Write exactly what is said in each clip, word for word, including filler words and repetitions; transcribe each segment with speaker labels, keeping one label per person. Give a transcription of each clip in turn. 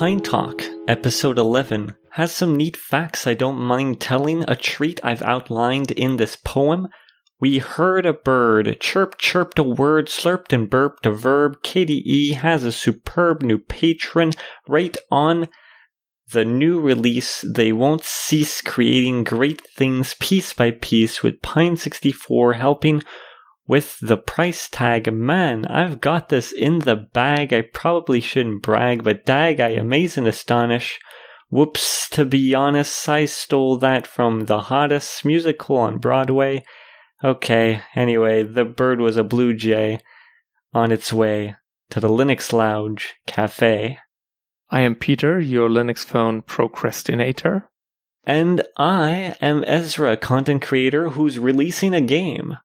Speaker 1: Pine Talk, episode eleven, has some neat facts I don't mind telling, a treat I've outlined in this poem. We heard a bird, chirp chirped a word, slurped and burped a verb. K D E has a superb new patron. Right on the new release, they won't cease creating great things piece by piece with Pine sixty-four helping with the price tag. Man, I've got this in the bag. I probably shouldn't brag, but dag, I amaze and astonish. Whoops, to be honest, I stole that from the hottest musical on Broadway. Okay, anyway, the bird was a blue jay on its way to the Linux Lounge Cafe.
Speaker 2: I am Peter, your Linux phone procrastinator.
Speaker 1: And I am Ezra, content creator who's releasing a game.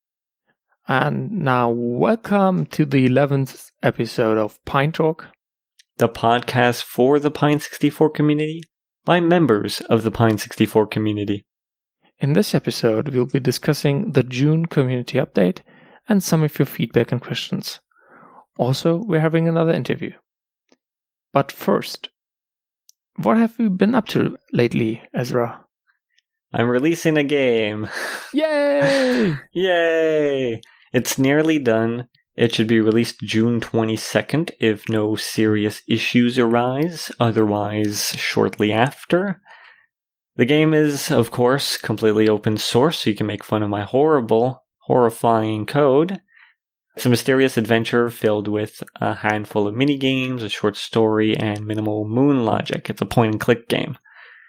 Speaker 2: And now, welcome to the eleventh episode of Pine Talk,
Speaker 1: the podcast for the Pine sixty-four community by members of the Pine sixty-four community.
Speaker 2: In this episode, we'll be discussing the June community update and some of your feedback and questions. Also, we're having another interview. But first, what have you been up to lately, Ezra?
Speaker 1: I'm releasing a game.
Speaker 2: Yay!
Speaker 1: Yay! It's nearly done. It should be released June twenty-second if no serious issues arise, otherwise shortly after. The game is, of course, completely open source, so you can make fun of my horrible, horrifying code. It's a mysterious adventure filled with a handful of minigames, a short story, and minimal moon logic. It's a point-and-click game.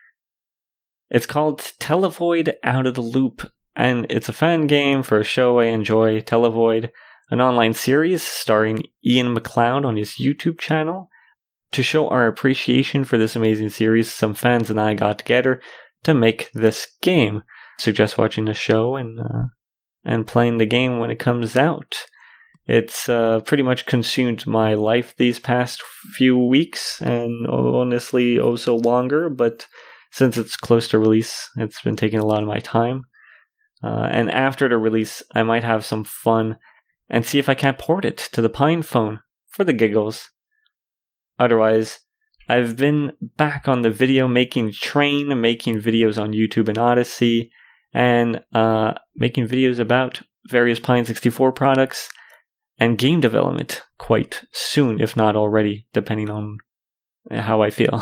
Speaker 1: It's called Televoid Out of the Loop, and it's a fan game for a show I enjoy, Televoid, an online series starring Ian McLeod on his YouTube channel. To show our appreciation for this amazing series, some fans and I got together to make this game. Suggest watching the show and uh, and playing the game when it comes out. It's uh, pretty much consumed my life these past few weeks, and honestly, oh so longer, but since it's close to release, it's been taking a lot of my time. Uh, and after the release, I might have some fun and see if I can't port it to the Pine phone for the giggles. Otherwise, I've been back on the video making train, making videos on YouTube and Odyssey, and uh, making videos about various Pine sixty-four products and game development quite soon, if not already, depending on how I feel.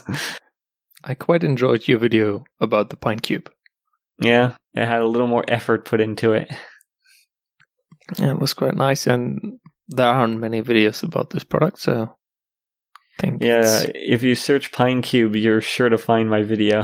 Speaker 2: I quite enjoyed your video about the Pinecube.
Speaker 1: Yeah, it had a little more effort put into it.
Speaker 2: Yeah, it was quite nice, and there aren't many videos about this product, so I think
Speaker 1: yeah, if you search Pinecube, you're sure to find my video.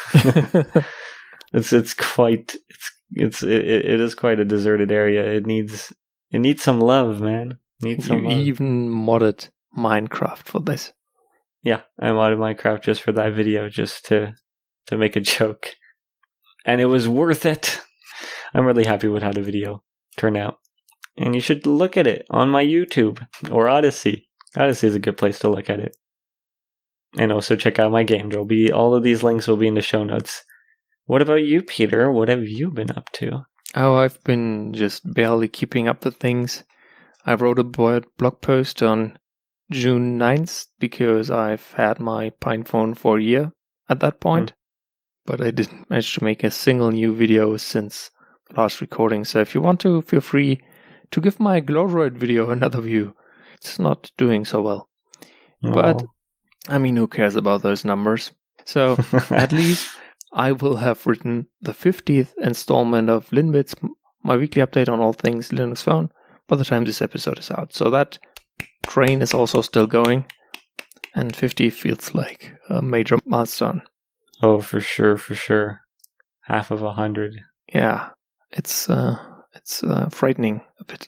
Speaker 1: it's it's quite it's it's it, it is quite a deserted area. It needs it needs some love, man. It needs some
Speaker 2: you
Speaker 1: love.
Speaker 2: Even modded Minecraft for this.
Speaker 1: Yeah, I modded Minecraft just for that video, just to to make a joke. And it was worth it. I'm really happy with how the video turned out. And you should look at it on my YouTube or Odyssey. Odyssey is a good place to look at it. And also check out my game. There'll be all of these links will be in the show notes. What about you, Peter? What have you been up to?
Speaker 2: Oh, I've been just barely keeping up with things. I wrote a blog post on June ninth because I've had my Pine phone for a year at that point. Mm. But I didn't manage to make a single new video since the last recording. So if you want to, feel free to give my Glowroid video another view. It's not doing so well. Oh. But, I mean, who cares about those numbers? So, at least I will have written the fiftieth installment of Linbits, my weekly update on all things Linux Phone, by the time this episode is out. So that train is also still going. And fifty feels like a major milestone.
Speaker 1: Oh, for sure, for sure. Half of a hundred.
Speaker 2: Yeah, it's uh, it's uh, frightening a bit.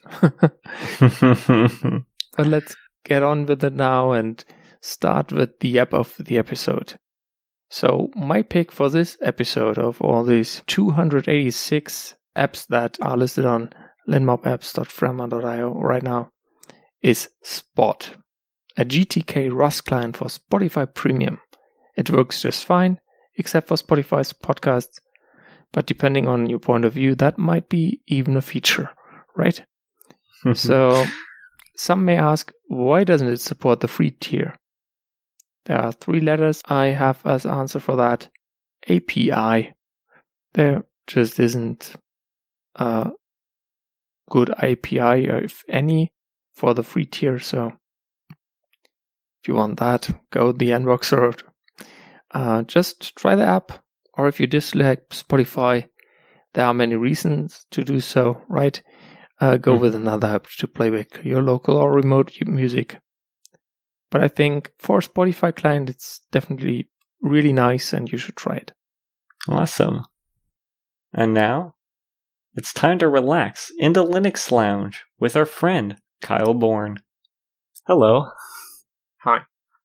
Speaker 2: But let's get on with it now and start with the app of the episode. So my pick for this episode of all these two hundred eighty-six apps that are listed on linmobapps dot fremma dot io right now is Spot, a G T K Rust client for Spotify Premium. It works just fine, except for Spotify's podcasts, but depending on your point of view, that might be even a feature, right? So some may ask, why doesn't it support the free tier? There are three letters I have as answer for that. A P I. There just isn't a good A P I, if any, for the free tier. So if you want that, go the Nvox route. Uh, just try the app. Or if you dislike Spotify, there are many reasons to do so, right? Uh, go mm-hmm. with another app to play with your local or remote music. But I think for Spotify client, it's definitely really nice and you should try it.
Speaker 1: Awesome. And now, it's time to relax in the Linux Lounge with our friend, Kyle Bourne. Hello.
Speaker 3: Hi.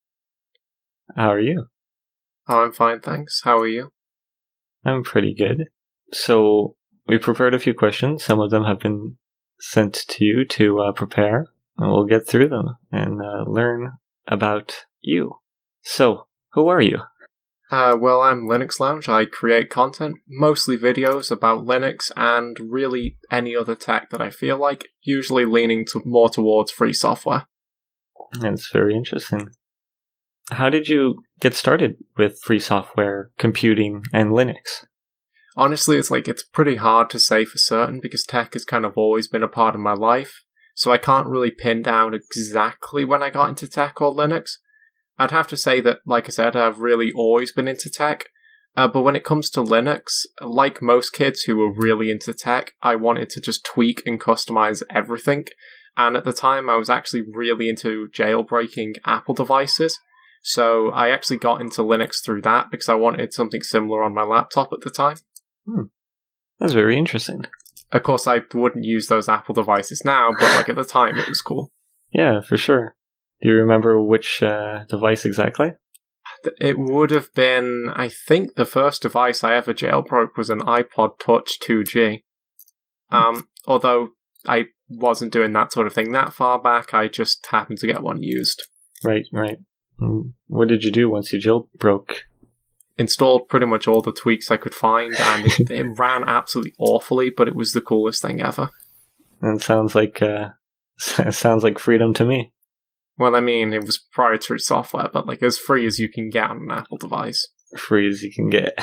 Speaker 1: How are you?
Speaker 3: Oh, I'm fine, thanks. How are you?
Speaker 1: I'm pretty good. So, we prepared a few questions. Some of them have been sent to you to uh, prepare, and we'll get through them and uh, learn about you. So, who are you?
Speaker 3: Uh, well, I'm Linux Lounge. I create content, mostly videos about Linux and really any other tech that I feel like, usually leaning to more towards free software.
Speaker 1: That's very interesting. How did you get started with free software, computing, and Linux?
Speaker 3: Honestly, it's like it's pretty hard to say for certain because tech has kind of always been a part of my life, so I can't really pin down exactly when I got into tech or Linux. I'd have to say that, like I said, I've really always been into tech, uh, but when it comes to Linux, like most kids who were really into tech, I wanted to just tweak and customize everything, and at the time I was actually really into jailbreaking Apple devices, so I actually got into Linux through that because I wanted something similar on my laptop at the time.
Speaker 1: Hmm. That's very interesting.
Speaker 3: Of course, I wouldn't use those Apple devices now, but like at the time it was cool.
Speaker 1: Yeah, for sure. Do you remember which uh, device exactly?
Speaker 3: It would have been, I think the first device I ever jailbroke was an iPod Touch two G. Um, although I wasn't doing that sort of thing that far back, I just happened to get one used.
Speaker 1: Right, right. What did you do once you jailbroke?
Speaker 3: Installed pretty much all the tweaks I could find, and it, it ran absolutely awfully, but it was the coolest thing ever.
Speaker 1: That sounds like uh, sounds like freedom to me.
Speaker 3: Well, I mean, it was proprietary software, but like as free as you can get on an Apple device.
Speaker 1: Free as you can get.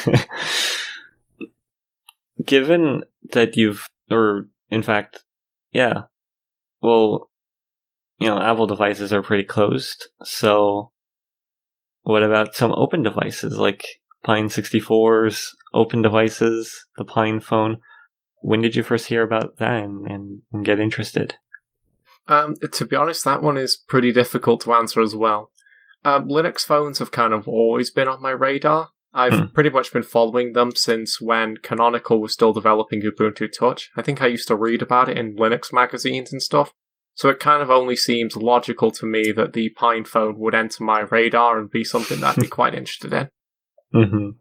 Speaker 1: Given that you've, or in fact, yeah, well, you know, Apple devices are pretty closed, so what about some open devices like Pine sixty-fours, open devices, the Pine phone? When did you first hear about that and, and, and get interested?
Speaker 3: Um, to be honest, that one is pretty difficult to answer as well. Um, Linux phones have kind of always been on my radar. I've hmm. pretty much been following them since when Canonical was still developing Ubuntu Touch. I think I used to read about it in Linux magazines and stuff. So it kind of only seems logical to me that the Pine phone would enter my radar and be something that I'd be quite interested in.
Speaker 1: Mm-hmm.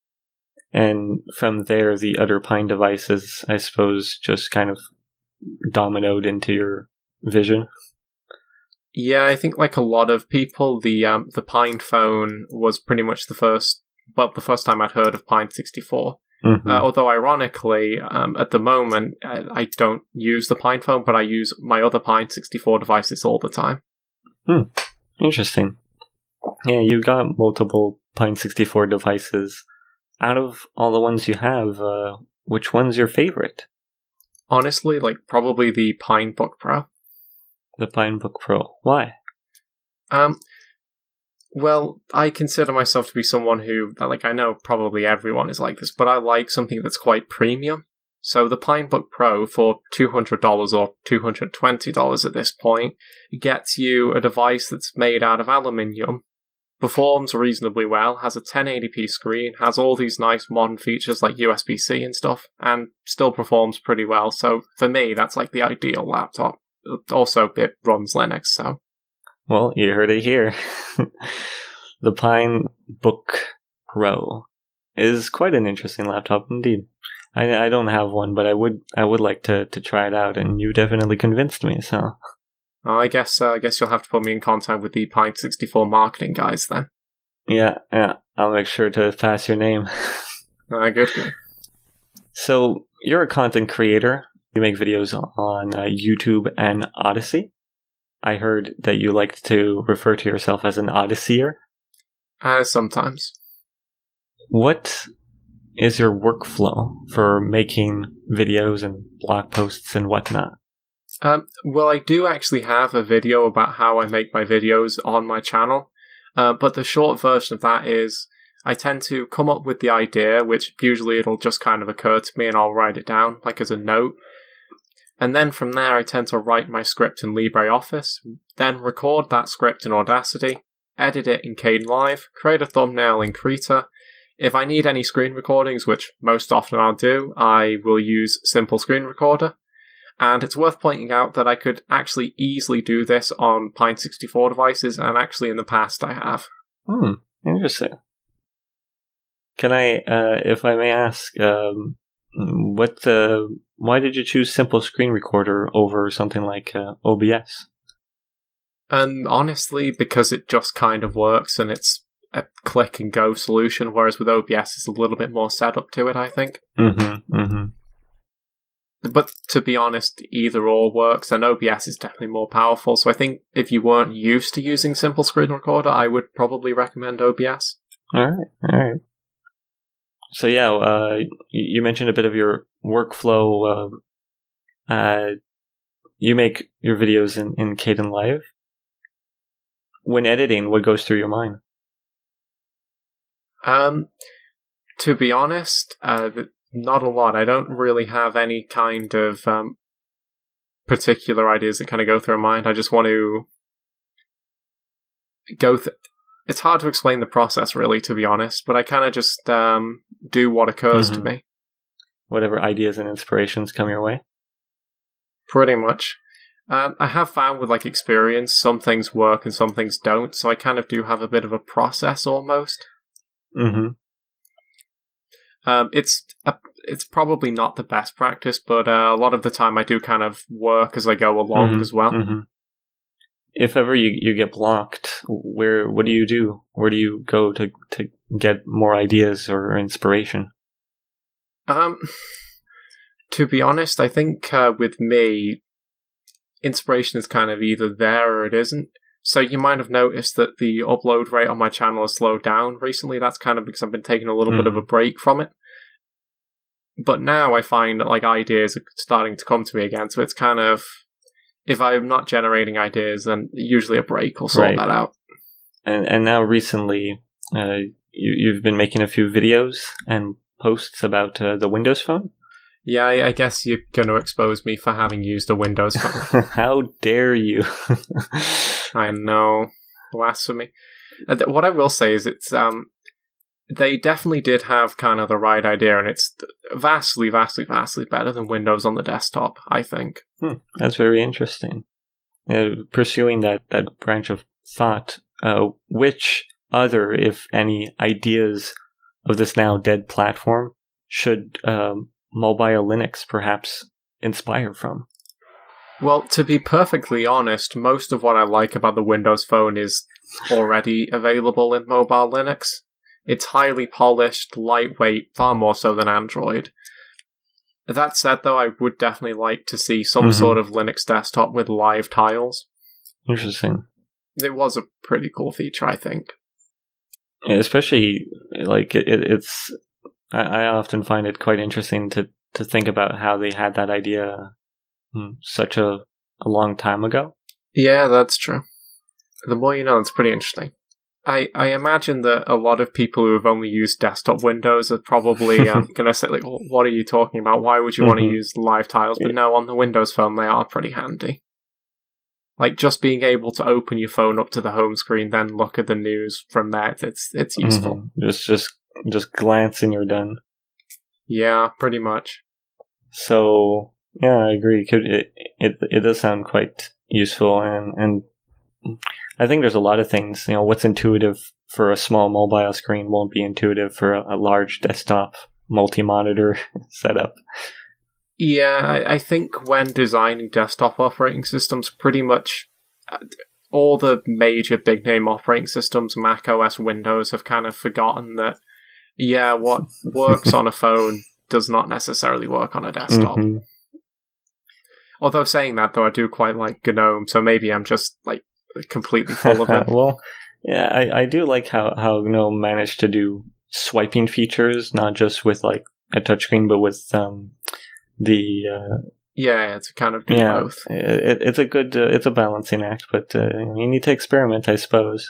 Speaker 1: And from there, the other Pine devices, I suppose, just kind of dominoed into your vision.
Speaker 3: Yeah, I think like a lot of people, the um, the Pine phone was pretty much the first, well, the first time I'd heard of Pine sixty-four. Mm-hmm. Uh, although ironically, um, at the moment, I, I don't use the Pine phone, but I use my other Pine sixty-four devices all the time.
Speaker 1: Hmm. Interesting. Yeah, you've got multiple Pine sixty-four devices. Out of all the ones you have, uh, which one's your favorite?
Speaker 3: Honestly, like probably the Pinebook Pro.
Speaker 1: The Pinebook Pro. Why?
Speaker 3: Um, well, I consider myself to be someone who, like, I know probably everyone is like this, but I like something that's quite premium. So the Pinebook Pro for two hundred dollars or two hundred twenty dollars at this point gets you a device that's made out of aluminium, performs reasonably well, has a ten eighty p screen, has all these nice modern features like U S B C and stuff, and still performs pretty well. So for me, that's like the ideal laptop. Also, it runs Linux, so.
Speaker 1: Well, you heard it here. The Pinebook Pro is quite an interesting laptop indeed. I, I don't have one, but I would I would like to, to try it out, and you definitely convinced me. So,
Speaker 3: oh, I guess uh, I guess you'll have to put me in contact with the Pine sixty-four marketing guys then.
Speaker 1: Yeah, yeah, I'll make sure to pass your name.
Speaker 3: uh, good.
Speaker 1: So you're a content creator. You make videos on uh, YouTube and Odyssey. I heard that you like to refer to yourself as an Odysseyer.
Speaker 3: Uh, sometimes.
Speaker 1: What is your workflow for making videos and blog posts and whatnot?
Speaker 3: Um, well, I do actually have a video about how I make my videos on my channel, uh, but the short version of that is I tend to come up with the idea, which usually it'll just kind of occur to me and I'll write it down, like as a note. And then from there, I tend to write my script in LibreOffice, then record that script in Audacity, edit it in Kdenlive, create a thumbnail in Krita. If I need any screen recordings, which most often I'll do, I will use Simple Screen Recorder. And it's worth pointing out that I could actually easily do this on Pine sixty-four devices, and actually in the past I have.
Speaker 1: Hmm, interesting. Can I, uh, if I may ask, um, what, uh, why did you choose Simple Screen Recorder over something like uh, O B S?
Speaker 3: And honestly, because it just kind of works and it's a click and go solution, whereas with O B S it's a little bit more setup to it, I think.
Speaker 1: Mm-hmm, mm-hmm.
Speaker 3: But to be honest, either or works, and O B S is definitely more powerful. So I think if you weren't used to using Simple Screen Recorder, I would probably recommend O B S.
Speaker 1: All right, all right. So yeah, uh, you mentioned a bit of your workflow. Uh, uh, you make your videos in, in Kdenlive. When editing, what goes through your mind?
Speaker 3: Um, to be honest, uh, not a lot. I don't really have any kind of um, particular ideas that kind of go through my mind. I just want to go th- it's hard to explain the process, really, to be honest, but I kind of just um, do what occurs
Speaker 1: mm-hmm.
Speaker 3: to me.
Speaker 1: Whatever ideas and inspirations come your way?
Speaker 3: Pretty much. Um, I have found with like experience, some things work and some things don't, so I kind of do have a bit of a process almost.
Speaker 1: Mm-hmm.
Speaker 3: Um, it's a, it's probably not the best practice, but uh, a lot of the time I do kind of work as I go along
Speaker 1: mm-hmm.
Speaker 3: as well.
Speaker 1: Mm-hmm. If ever you, you get blocked, where what do you do? Where do you go to, to get more ideas or inspiration?
Speaker 3: Um, to be honest, I think uh, with me, inspiration is kind of either there or it isn't. So you might have noticed that the upload rate on my channel has slowed down recently. That's kind of because I've been taking a little
Speaker 1: mm.
Speaker 3: bit of a break from it. But now I find that like ideas are starting to come to me again. So it's kind of, if I'm not generating ideas, then usually a break will sort
Speaker 1: right.
Speaker 3: that out.
Speaker 1: And and now recently, uh, you you've been making a few videos and posts about uh, the Windows Phone.
Speaker 3: Yeah, I, I guess you're going to expose me for having used a Windows Phone.
Speaker 1: How dare you?
Speaker 3: I know, blasphemy. What I will say is it's um, they definitely did have kind of the right idea, and it's vastly, vastly, vastly better than Windows on the desktop, I think.
Speaker 1: Hmm, that's very interesting. Uh, pursuing that, that branch of thought, uh, which other, if any, ideas of this now dead platform should um, Mobile Linux perhaps inspire from?
Speaker 3: Well, to be perfectly honest, most of what I like about the Windows Phone is already available in Mobile Linux. It's highly polished, lightweight, far more so than Android. That said, though, I would definitely like to see some
Speaker 1: mm-hmm.
Speaker 3: sort of Linux desktop with live tiles.
Speaker 1: Interesting.
Speaker 3: It was a pretty cool feature, I think.
Speaker 1: Yeah, especially, like, it, it's... I, I often find it quite interesting to, to think about how they had that idea hmm, such a, a long time ago.
Speaker 3: Yeah, that's true. The more you know, it's pretty interesting. I, I imagine that a lot of people who have only used desktop Windows are probably um, going to say, like, well, what are you talking about? Why would you mm-hmm. want to use live tiles? But no, on the Windows Phone, they are pretty handy. Like, just being able to open your phone up to the home screen, then look at the news from there, it's it's useful.
Speaker 1: Mm-hmm. Just, just, just glance and you're done.
Speaker 3: Yeah, pretty much.
Speaker 1: So, yeah, I agree. It, it, it does sound quite useful, and, and I think there's a lot of things, you know, what's intuitive for a small mobile screen won't be intuitive for a, a large desktop multi-monitor setup.
Speaker 3: Yeah, I, I think when designing desktop operating systems, pretty much uh, all the major big-name operating systems, Mac O S, Windows, have kind of forgotten that, yeah, what works on a phone does not necessarily work on a desktop.
Speaker 1: Mm-hmm.
Speaker 3: Although saying that, though, I do quite like GNOME, so maybe I'm just, like, completely full of it.
Speaker 1: Well, Yeah, I, I do like how, how GNOME managed to do swiping features, not just with like a touchscreen, but with um, the uh,
Speaker 3: yeah, it's kind of do
Speaker 1: yeah.
Speaker 3: both.
Speaker 1: It, it's a good uh, it's a balancing act, but uh, you need to experiment, I suppose.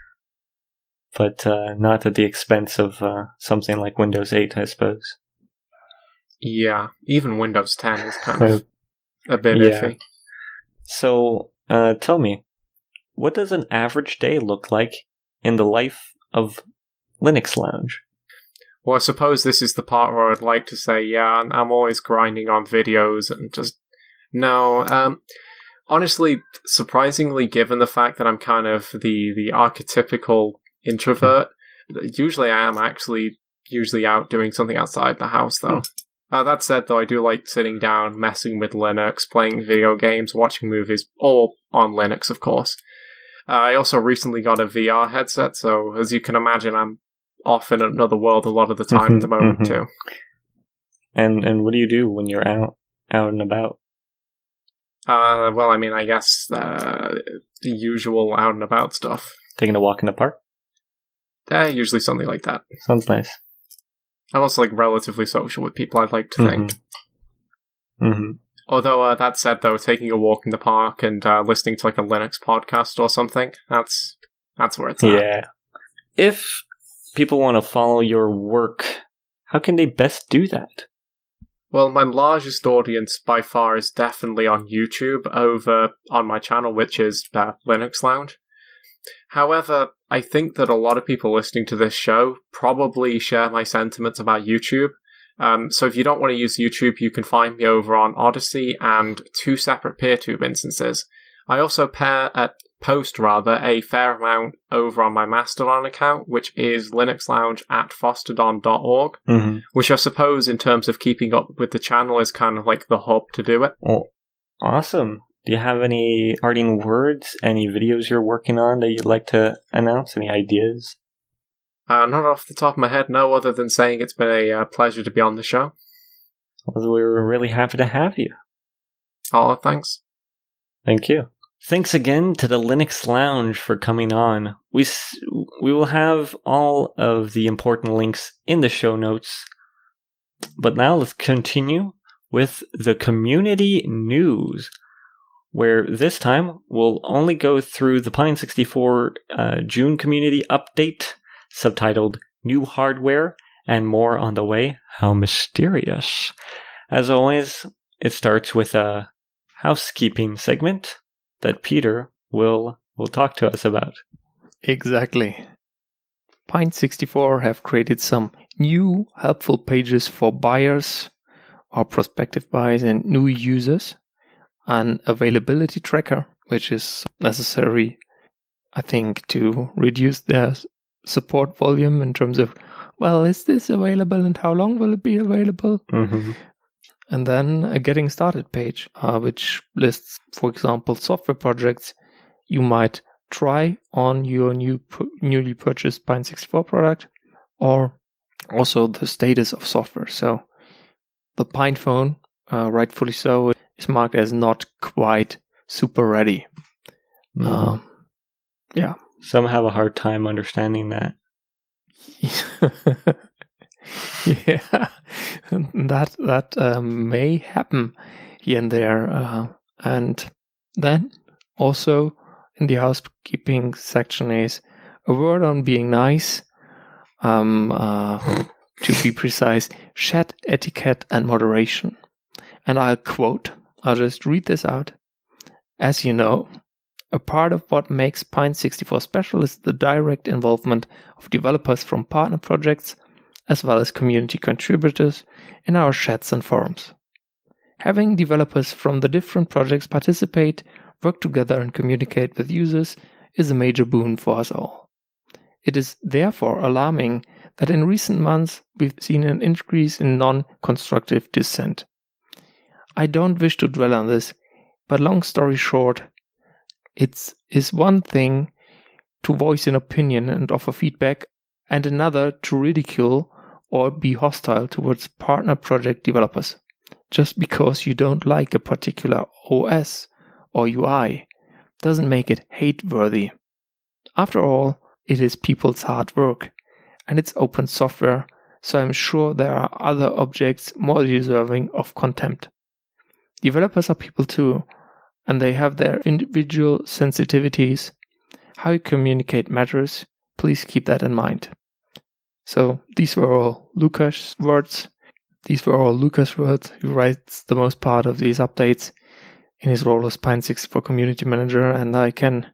Speaker 1: But uh, not at the expense of uh, something like Windows eight, I suppose.
Speaker 3: Yeah, even Windows ten is kind of a bit
Speaker 1: Yeah.
Speaker 3: iffy.
Speaker 1: So, uh, tell me, what does an average day look like in the life of Linux Lounge?
Speaker 3: Well, I suppose this is the part where I'd like to say, yeah, I'm, I'm always grinding on videos and just no. Um, honestly, surprisingly, given the fact that I'm kind of the the archetypical introvert, usually I am actually usually out doing something outside the house, though. Uh, that said, though, I do like sitting down, messing with Linux, playing video games, watching movies, all on Linux, of course. Uh, I also recently got a V R headset, so as you can imagine, I'm off in another world a lot of the time at the moment,
Speaker 1: Mhm.
Speaker 3: too.
Speaker 1: And and what do you do when you're out out and about?
Speaker 3: Uh, well, I mean, I guess uh, the usual out and about stuff.
Speaker 1: Taking a walk in the park?
Speaker 3: Uh, usually something like that.
Speaker 1: Sounds nice.
Speaker 3: I'm also like relatively social with people, I'd like to think.
Speaker 1: Mm-hmm.
Speaker 3: Although, uh, that said, though, taking a walk in the park and uh, listening to like a Linux podcast or something, that's that's where it's at.
Speaker 1: Yeah. If people want to follow your work, how can they best do that?
Speaker 3: Well, my largest audience by far is definitely on YouTube over on my channel, which is uh, Linux Lounge. However, I think that a lot of people listening to this show probably share my sentiments about YouTube. Um, so if you don't want to use YouTube, you can find me over on Odyssey and two separate PeerTube instances. I also pair at post rather a fair amount over on my Mastodon account, which is linuxlounge at fostodon dot org,
Speaker 1: Mm-hmm.
Speaker 3: which I suppose in terms of keeping up with the channel is kind of like the hub to do it.
Speaker 1: Well, awesome. Do you have any parting words, any videos you're working on that you'd like to announce, any ideas?
Speaker 3: Uh, not off the top of my head, no, other than saying it's been a uh, pleasure to be on the show.
Speaker 1: Well, we were really happy to have you.
Speaker 3: Oh, thanks.
Speaker 1: Thank you. Thanks again to the Linux Lounge for coming on. We s- we will have all of the important links in the show notes. But now let's continue with the community news, where this time we'll only go through the Pine sixty-four uh, June community update, subtitled New Hardware and More on the Way. How mysterious. As always, it starts with a housekeeping segment that Peter will will talk to us about.
Speaker 2: Exactly. Pine sixty-four have created some new helpful pages for buyers or prospective buyers and new users. An availability tracker, which is necessary, I think, to reduce their support volume in terms of, well, is this available and how long will it be available?
Speaker 1: Mm-hmm.
Speaker 2: And then a getting started page, uh, which lists, for example, software projects you might try on your new newly purchased Pine sixty-four product, or also the status of software. So the PinePhone, uh, rightfully so, is marked as not quite super ready.
Speaker 1: Mm-hmm.
Speaker 2: Um, yeah.
Speaker 1: Some have a hard time understanding that.
Speaker 2: Yeah, that that uh, may happen here and there. Uh, and then also in the housekeeping section is a word on being nice. Um, uh, to be precise, chat etiquette and moderation. And I'll quote, I'll just read this out. As you know, a part of what makes Pine sixty-four special is the direct involvement of developers from partner projects as well as community contributors in our chats and forums. Having developers from the different projects participate, work together and communicate with users is a major boon for us all. It is therefore alarming that in recent months we've seen an increase in non-constructive dissent. I don't wish to dwell on this, but long story short, it is one thing to voice an opinion and offer feedback, and another to ridicule or be hostile towards partner project developers. Just because you don't like a particular O S or U I doesn't make it hate-worthy. After all, it is people's hard work, and it's open software, so I'm sure there are other objects more deserving of contempt. Developers are people too, and they have their individual sensitivities. How you communicate matters. Please keep that in mind. So these were all Lukas' words. These were all Lukas' words. He writes the most part of these updates in his role as Pine sixty-four community manager, and I can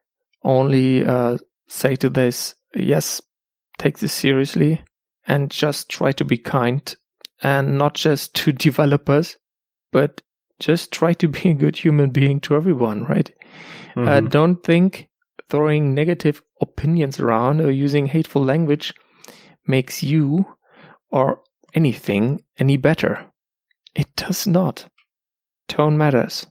Speaker 2: only uh, say to this, yes, take this seriously and just try to be kind, and not just to developers, but just try to be a good human being to everyone, right? Mm-hmm. Uh, don't think throwing negative opinions around or using hateful language makes you or anything any better. It does not. Tone matters.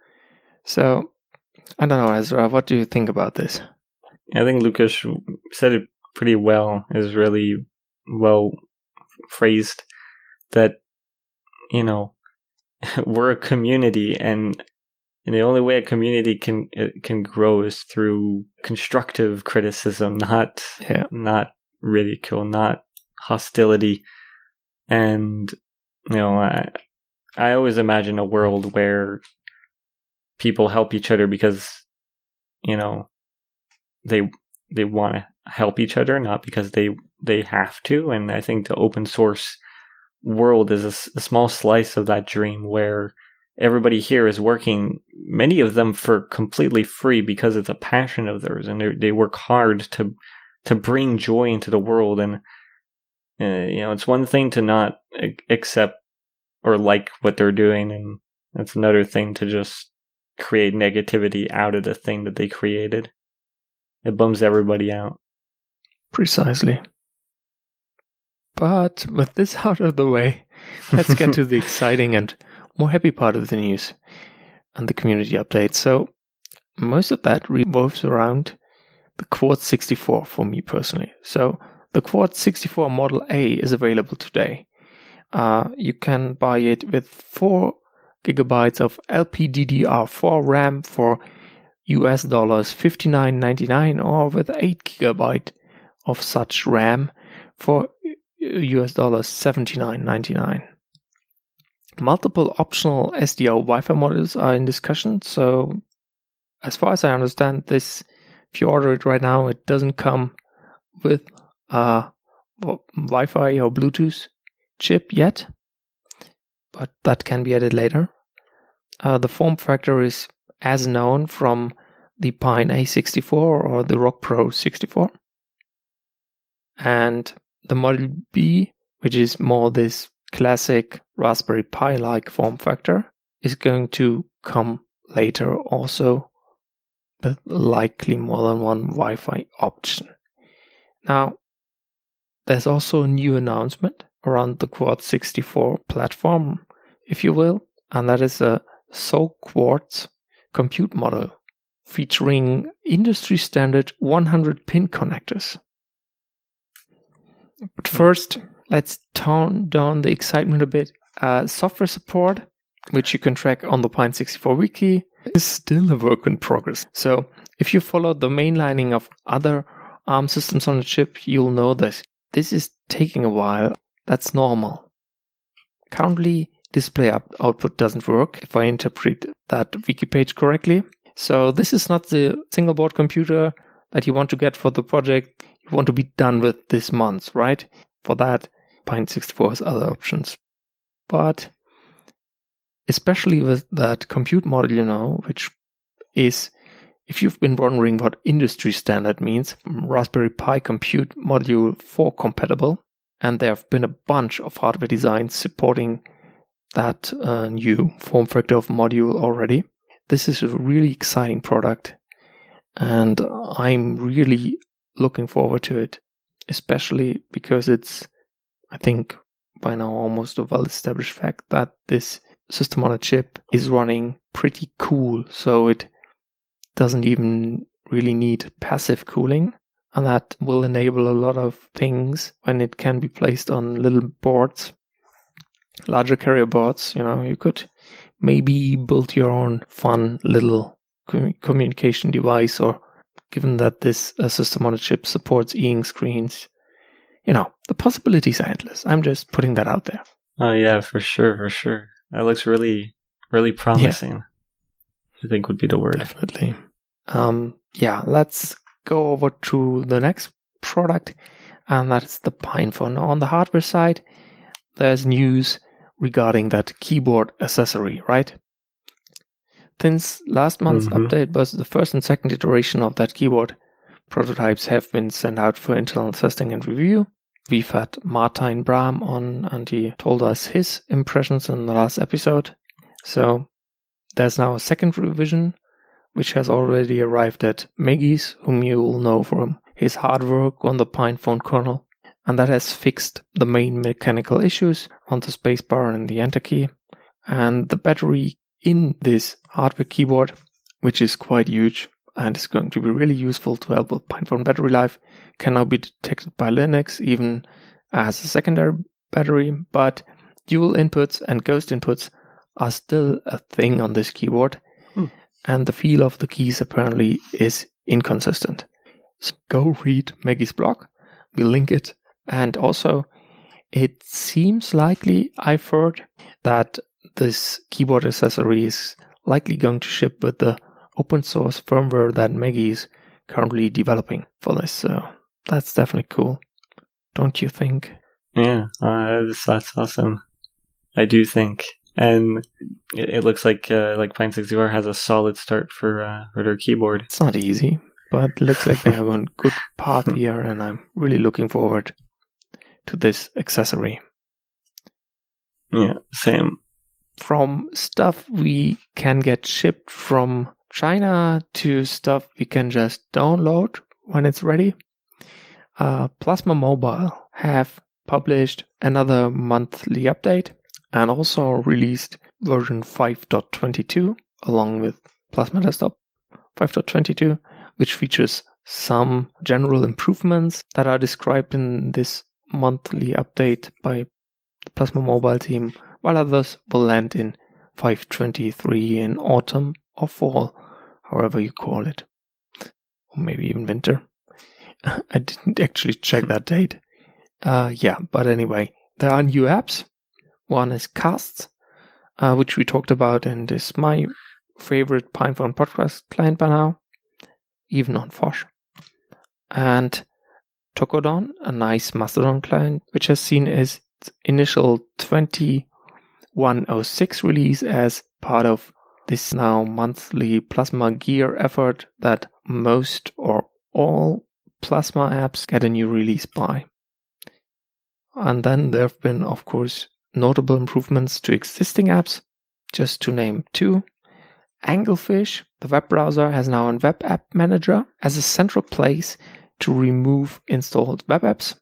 Speaker 2: So, I don't know, Ezra, what do you think about this?
Speaker 1: I think Lukas said it pretty well, is really well phrased, that, you know, we're a community, and the only way a community can can grow is through constructive criticism, not
Speaker 2: yeah.
Speaker 1: not ridicule, not hostility. And, you know, I, I always imagine a world where people help each other because, you know, they they want to help each other, not because they they have to. And I think the open source world is a, a small slice of that dream, where everybody here is working, many of them for completely free because it's a passion of theirs, and they they work hard to to bring joy into the world. And uh, you know, it's one thing to not accept or like what they're doing, and it's another thing to just create negativity out of the thing that they created. It bums everybody out.
Speaker 2: Precisely. But with this out of the way, let's get to the exciting and more happy part of the news and the community update. So most of that revolves around the Quad sixty-four for me personally. So the Quad sixty-four Model A is available today. Uh, you can buy it with four gigabytes of L P D D R four RAM for U S dollars fifty-nine ninety-nine, or with eight gigabyte of such RAM for U S dollars seventy-nine ninety-nine. Multiple optional S D R Wi-Fi models are in discussion. So as far as I understand this, if you order it right now, it doesn't come with a Wi-Fi or Bluetooth chip yet, but that can be added later. Uh, the form factor is as known from the Pine A sixty-four or the Rock Pro sixty-four. And the Model B, which is more this classic Raspberry Pi-like form factor, is going to come later also, with likely more than one Wi-Fi option. Now, there's also a new announcement around the Quad sixty-four platform, if you will, and that is a SoQuartz compute model featuring industry standard one hundred pin connectors. But first, let's tone down the excitement a bit. Uh, software support, which you can track on the Pine sixty-four wiki, is still a work in progress. So if you follow the mainlining of other ARM systems on a chip, you'll know this. This is taking a while. That's normal. Currently, display up- output doesn't work, if I interpret that wiki page correctly. So this is not the single board computer that you want to get for the project you want to be done with this month, right? For that, Pine sixty-four has other options. But especially with that compute model, you know, which is, if you've been wondering what industry standard means, Raspberry Pi Compute Module four compatible, and there have been a bunch of hardware designs supporting that uh, new form factor of module already. This is a really exciting product, and I'm really looking forward to it, especially because it's, I think, by now almost a well-established fact that this system on a chip is running pretty cool, so it doesn't even really need passive cooling, and that will enable a lot of things when it can be placed on little boards, larger carrier boards. You know, you could maybe build your own fun little com- communication device or given that this uh, system on a chip supports e-ink screens. You know, the possibilities are endless. I'm just putting that out there.
Speaker 1: Oh yeah, for sure, for sure. That looks really, really promising. Yeah. I think would be the word.
Speaker 2: Definitely. Um, yeah, let's go over to the next product, and that's the PinePhone. On the hardware side, there's news regarding that keyboard accessory, right? Since last month's mm-hmm. update was the first and second iteration of that keyboard, prototypes have been sent out for internal testing and review. We've had Martijn Braam on, and he told us his impressions in the last episode. So there's now a second revision, which has already arrived at Megis, whom you will know from his hard work on the PinePhone kernel. And that has fixed the main mechanical issues on the spacebar and the enter key. And the battery in this hardware keyboard, which is quite huge and is going to be really useful to help with PinePhone battery life, can now be detected by Linux even as a secondary battery, but dual inputs and ghost inputs are still a thing on this keyboard, hmm. and the feel of the keys apparently is inconsistent. So go read Maggie's blog, we'll link it, and also it seems likely, I've heard, that this keyboard accessory is likely going to ship with the open source firmware that Maggie is currently developing for this. So that's definitely cool, don't you think?
Speaker 1: Yeah, uh, that's awesome. I do think, and it, it looks like uh, like Pine sixty-four has a solid start for uh, for their keyboard.
Speaker 2: It's not easy, but it looks like they have a good path here, and I'm really looking forward to this accessory.
Speaker 1: Yeah, same.
Speaker 2: From stuff we can get shipped from China to stuff we can just download when it's ready, uh, Plasma Mobile have published another monthly update and also released version five point twenty-two along with Plasma Desktop five point twenty-two, which features some general improvements that are described in this monthly update by the Plasma Mobile team, while others will land in five point twenty-three in autumn or fall, however you call it, or maybe even winter. I didn't actually check that date. Uh, yeah, but anyway, there are new apps. One is Casts, uh, which we talked about, and is my favorite PinePhone podcast client by now, even on Fosh. And Tocodon, a nice Mastodon client, which has seen its initial twenty-one oh six release as part of this now monthly Plasma Gear effort that most or all Plasma apps get a new release by. And then there have been, of course, notable improvements to existing apps, just to name two. Anglefish, the web browser, has now a web app manager as a central place to remove installed web apps.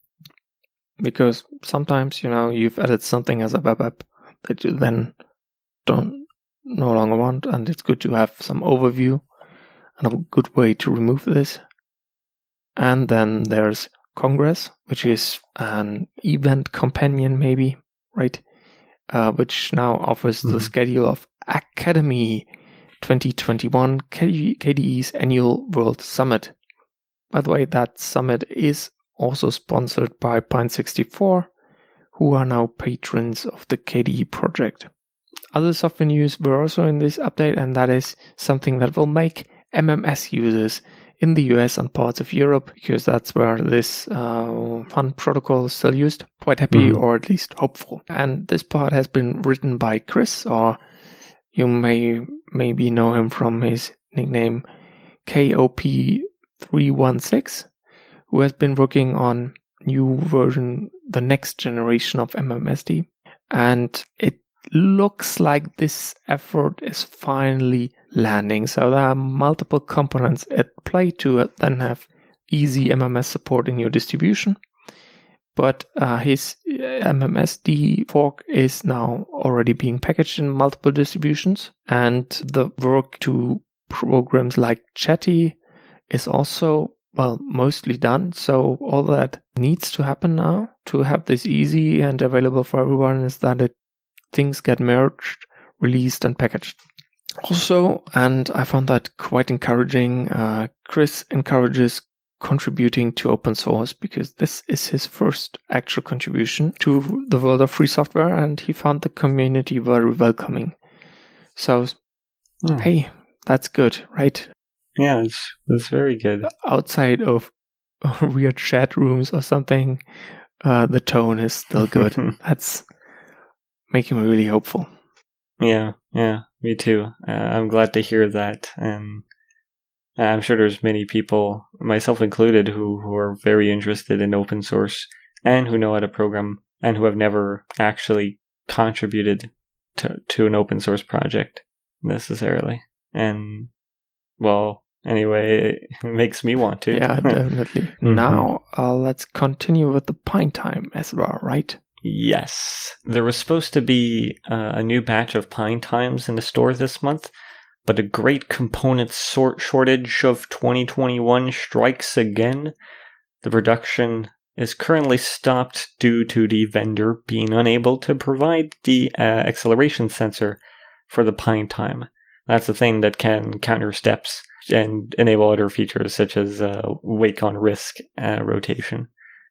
Speaker 2: Because sometimes, you know, you've added something as a web app that you then don't no longer want, and it's good to have some overview and a good way to remove this. And then there's Congress, which is an event companion, maybe, right? Uh, which now offers mm-hmm. the schedule of Academy twenty twenty-one, K D E's annual World Summit. By the way, that summit is also sponsored by Pine sixty-four, who are now patrons of the K D E project. Other software news were also in this update, and that is something that will make M M S users in the U S and parts of Europe, because that's where this uh, fun protocol is still used, quite happy, mm-hmm. or at least hopeful. And this part has been written by Chris, or you may maybe know him from his nickname K O P three one six, who has been working on new version, the next generation of M M S D. And it looks like this effort is finally landing. So there are multiple components at play to then have easy M M S support in your distribution. But uh, his M M S D fork is now already being packaged in multiple distributions. And the work to programs like Chatty is also, well, mostly done. So all that needs to happen now to have this easy and available for everyone is that it, things get merged, released, and packaged. Also, and I found that quite encouraging, uh, Chris encourages contributing to open source because this is his first actual contribution to the world of free software, and he found the community very welcoming. So,
Speaker 1: Hmm.
Speaker 2: hey, that's good, right?
Speaker 1: Yeah, it's, it's very good.
Speaker 2: Outside of weird chat rooms or something, uh, the tone is still good. That's making me really hopeful.
Speaker 1: Yeah, yeah, me too. Uh, I'm glad to hear that, and I'm sure there's many people, myself included, who, who are very interested in open source and who know how to program and who have never actually contributed to, to an open source project necessarily. And, well, anyway, it makes me want to.
Speaker 2: Yeah, definitely.
Speaker 1: Mhm.
Speaker 2: Now, uh, let's continue with the Pine Time as well, right?
Speaker 1: Yes. There was supposed to be uh, a new batch of Pine Times in the store this month, but a great component sort shortage of twenty twenty-one strikes again. The production is currently stopped due to the vendor being unable to provide the uh, acceleration sensor for the Pine Time. That's the thing that can counter steps and enable other features such as uh, wake on risk uh, rotation.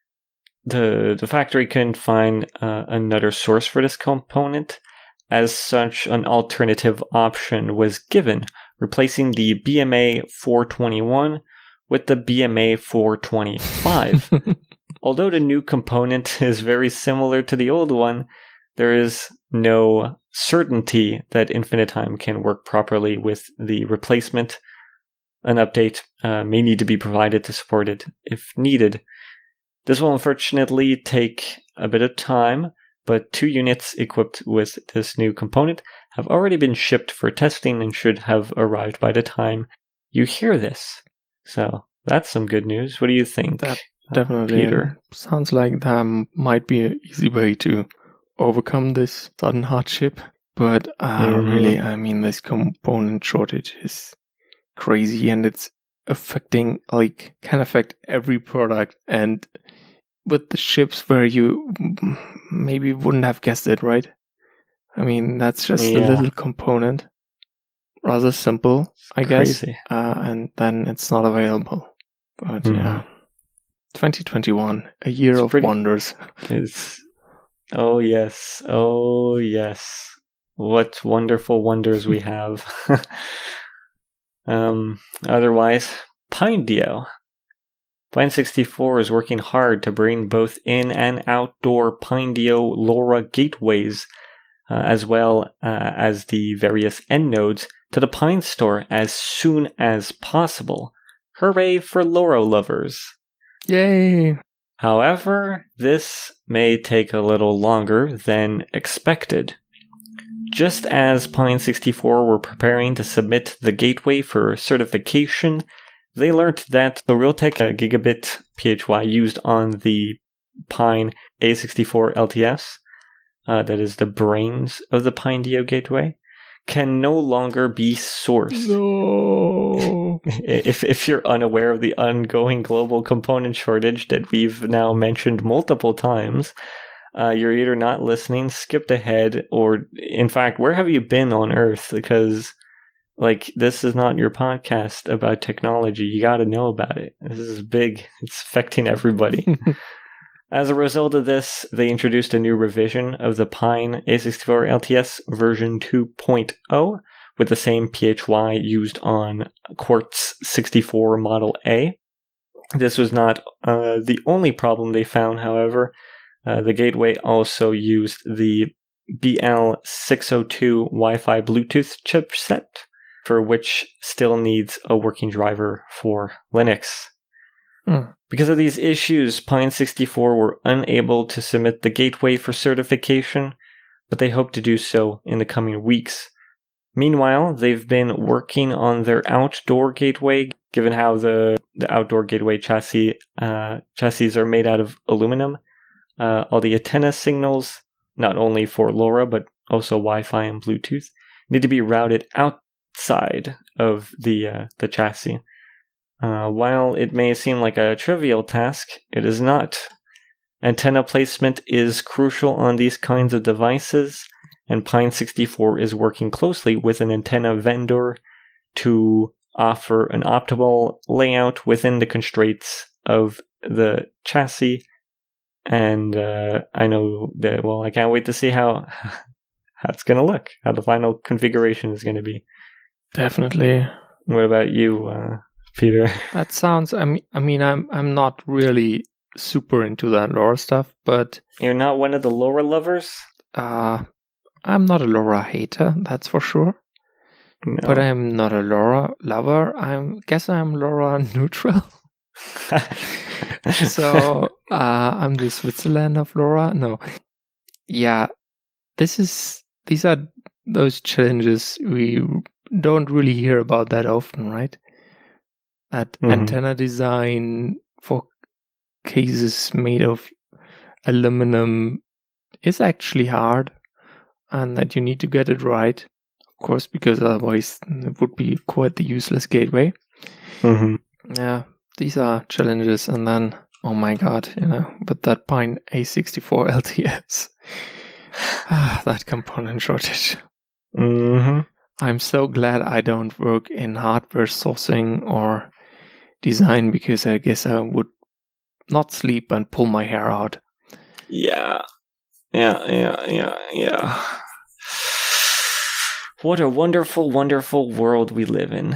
Speaker 1: The, the factory couldn't find uh, another source for this component. As such, an alternative option was given, replacing the B M A four twenty-one with the B M A four twenty-five. Although the new component is very similar to the old one, there is no certainty that Infinitime can work properly with the replacement. An update uh, may need to be provided to support it if needed. This will unfortunately take a bit of time, but two units equipped with this new component have already been shipped for testing and should have arrived by the time you hear this. So that's some good news. What do you think,
Speaker 2: That definitely
Speaker 1: uh, Peter?
Speaker 2: Sounds like that might be an easy way to overcome this sudden hardship. But uh,
Speaker 1: Mhm.
Speaker 2: really, I mean, this component shortage is crazy, and it's affecting, like, can affect every product. And with the ships where you maybe wouldn't have guessed it, right? I mean, that's just a
Speaker 1: Yeah.
Speaker 2: little component, rather simple, I guess,
Speaker 1: Crazy.
Speaker 2: uh, and then it's not available. But
Speaker 1: Mhm.
Speaker 2: yeah, twenty twenty-one, a year
Speaker 1: It's
Speaker 2: of
Speaker 1: pretty-
Speaker 2: wonders.
Speaker 1: It's oh yes, oh yes. What wonderful wonders we have. um, otherwise, Pinedeo. Pine sixty-four is working hard to bring both in and outdoor Pinedeo LoRa gateways, uh, as well uh, as the various end nodes, to the Pine Store as soon as possible. Hooray for LoRa lovers!
Speaker 2: Yay!
Speaker 1: However, this may take a little longer than expected. Just as Pine sixty-four were preparing to submit the gateway for certification, they learned that the Realtek uh, gigabit P H Y used on the Pine A sixty-four L T S, uh, that is the brains of the Pinedeo gateway, can no longer be sourced.
Speaker 2: No.
Speaker 1: If if you're unaware of the ongoing global component shortage that we've now mentioned multiple times, uh, you're either not listening, skipped ahead, or in fact, where have you been on Earth? Because like this is not your podcast about technology. You got to know about it. This is big. It's affecting everybody. As a result of this, they introduced a new revision of the Pine A sixty-four L T S version two point oh with the same P H Y used on Quartz sixty-four Model A. This was not uh, the only problem they found, however. Uh, the gateway also used the B L six oh two Wi-Fi Bluetooth chipset, for which still needs a working driver for Linux.
Speaker 2: Hmm.
Speaker 1: Because of these issues, Pine sixty-four were unable to submit the gateway for certification, but they hope to do so in the coming weeks. Meanwhile, they've been working on their outdoor gateway, given how the, the outdoor gateway chassis uh, chassis are made out of aluminum. Uh, all the antenna signals, not only for LoRa, but also Wi-Fi and Bluetooth, need to be routed outside of the uh, the chassis. Uh, while it may seem like a trivial task, it is not. Antenna placement is crucial on these kinds of devices, and Pine sixty-four is working closely with an antenna vendor to offer an optimal layout within the constraints of the chassis. And uh, I know that, well, I can't wait to see how, how it's going to look, how the final configuration is going to be.
Speaker 2: Definitely.
Speaker 1: What about you, uh, Peter?
Speaker 2: That sounds, I mean, I mean, I'm, I'm not really super into that LoRa stuff, but...
Speaker 1: You're not one of the LoRa lovers?
Speaker 2: Uh, I'm not a LoRa hater, that's for sure.
Speaker 1: No.
Speaker 2: But I'm not a LoRa lover. I guess I'm LoRa neutral. So uh, I'm the Switzerland of LoRa. No, yeah, this is these are those challenges we don't really hear about that often, right? That mm-hmm. antenna design for cases made of aluminum is actually hard, and that you need to get it right, of course, because otherwise it would be quite the useless gateway.
Speaker 1: Mm-hmm.
Speaker 2: Yeah. These are challenges, and then, oh my god, you know, with that Pine A sixty-four L T S, ah, that component shortage.
Speaker 1: Mm-hmm.
Speaker 2: I'm so glad I don't work in hardware sourcing or design, because I guess I would not sleep and pull my hair out.
Speaker 1: Yeah, yeah, yeah, yeah, yeah. What a wonderful, wonderful world we live in.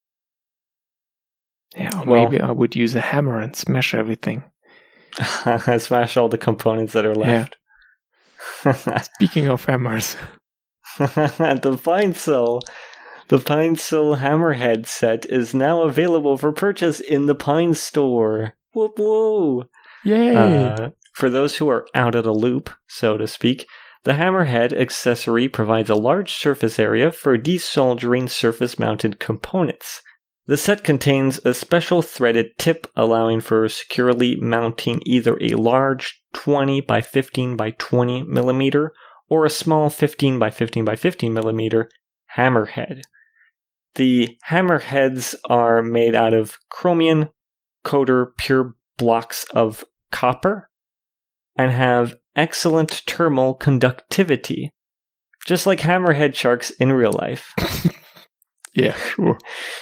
Speaker 2: Yeah, well, maybe I would use a hammer and smash everything.
Speaker 1: Smash all the components that are left.
Speaker 2: Yeah. Speaking of hammers.
Speaker 1: the PineSill. The PineSill Hammerhead set is now available for purchase in the Pine Store. Whoop whoop!
Speaker 2: Yay!
Speaker 1: Uh, for those who are out of the loop, so to speak, the Hammerhead accessory provides a large surface area for desoldering surface-mounted components. The set contains a special threaded tip allowing for securely mounting either a large twenty by fifteen by twenty millimeter or a small fifteen by fifteen by fifteen millimeter hammerhead. The hammerheads are made out of chromium coater pure blocks of copper and have excellent thermal conductivity, just like hammerhead sharks in real life.
Speaker 2: Yeah, sure.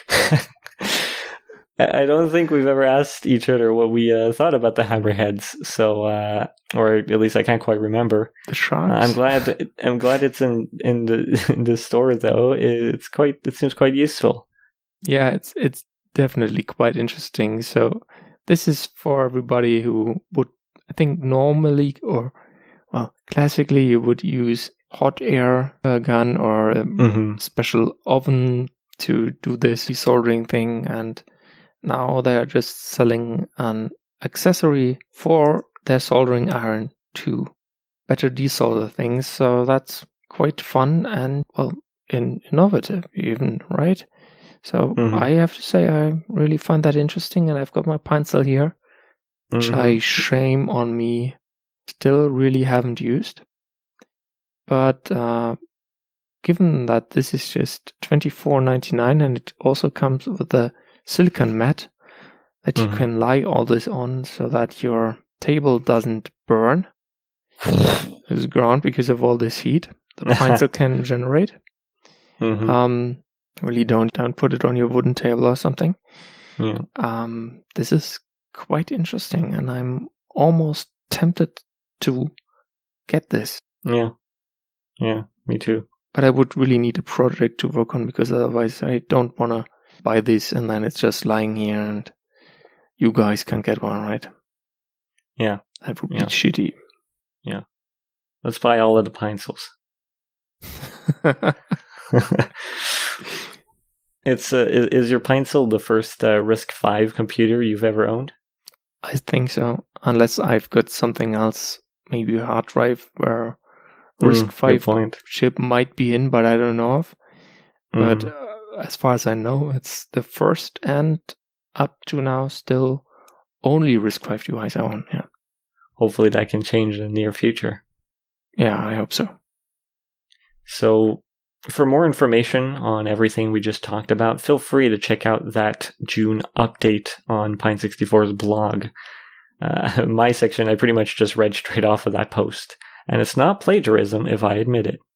Speaker 1: I don't think we've ever asked each other what we uh, thought about the hammerheads, so uh, or at least I can't quite remember.
Speaker 2: The sharks.
Speaker 1: Uh, I'm glad. That, I'm glad it's in in the in the store though. It's quite. It seems quite useful.
Speaker 2: Yeah, it's it's definitely quite interesting. So this is for everybody who would, I think, normally or well, classically you would use hot air uh, gun or a
Speaker 1: mm-hmm.
Speaker 2: special oven to do this desoldering thing, and now they're just selling an accessory for their soldering iron to better desolder things. So that's quite fun and, well, in, innovative even, right? So
Speaker 1: mm-hmm.
Speaker 2: I have to say I really find that interesting, and I've got my PineSill here, which
Speaker 1: mm-hmm.
Speaker 2: I, shame on me, still really haven't used. But uh, given that this is just twenty-four ninety-nine and it also comes with a silicon mat that
Speaker 1: mm-hmm.
Speaker 2: you can lie all this on so that your table doesn't burn to ground because of all this heat the PineSill can generate.
Speaker 1: Mm-hmm.
Speaker 2: Um, really don't don't put it on your wooden table or something.
Speaker 1: Yeah.
Speaker 2: Um, this is quite interesting, and I'm almost tempted to get this.
Speaker 1: Yeah, yeah, me too.
Speaker 2: But I would really need a project to work on, because otherwise I don't want to buy this and then it's just lying here and you guys can get one, right?
Speaker 1: Yeah.
Speaker 2: That would
Speaker 1: yeah.
Speaker 2: be shitty.
Speaker 1: Yeah. Let's buy all of the PineSills. It's uh, is, is your PineSill the first uh, RISC five computer you've ever owned?
Speaker 2: I think so. Unless I've got something else, maybe a hard drive where RISC five
Speaker 1: mm,
Speaker 2: chip might be in, but I don't know of.
Speaker 1: Mm.
Speaker 2: But uh, as far as I know, it's the first and up to now still only RISC five device I own. Yeah.
Speaker 1: Hopefully that can change in the near future.
Speaker 2: Yeah, I hope so.
Speaker 1: So for more information on everything we just talked about, feel free to check out that June update on Pine sixty-four's blog. Uh, my section, I pretty much just read straight off of that post. And it's not plagiarism if I admit it.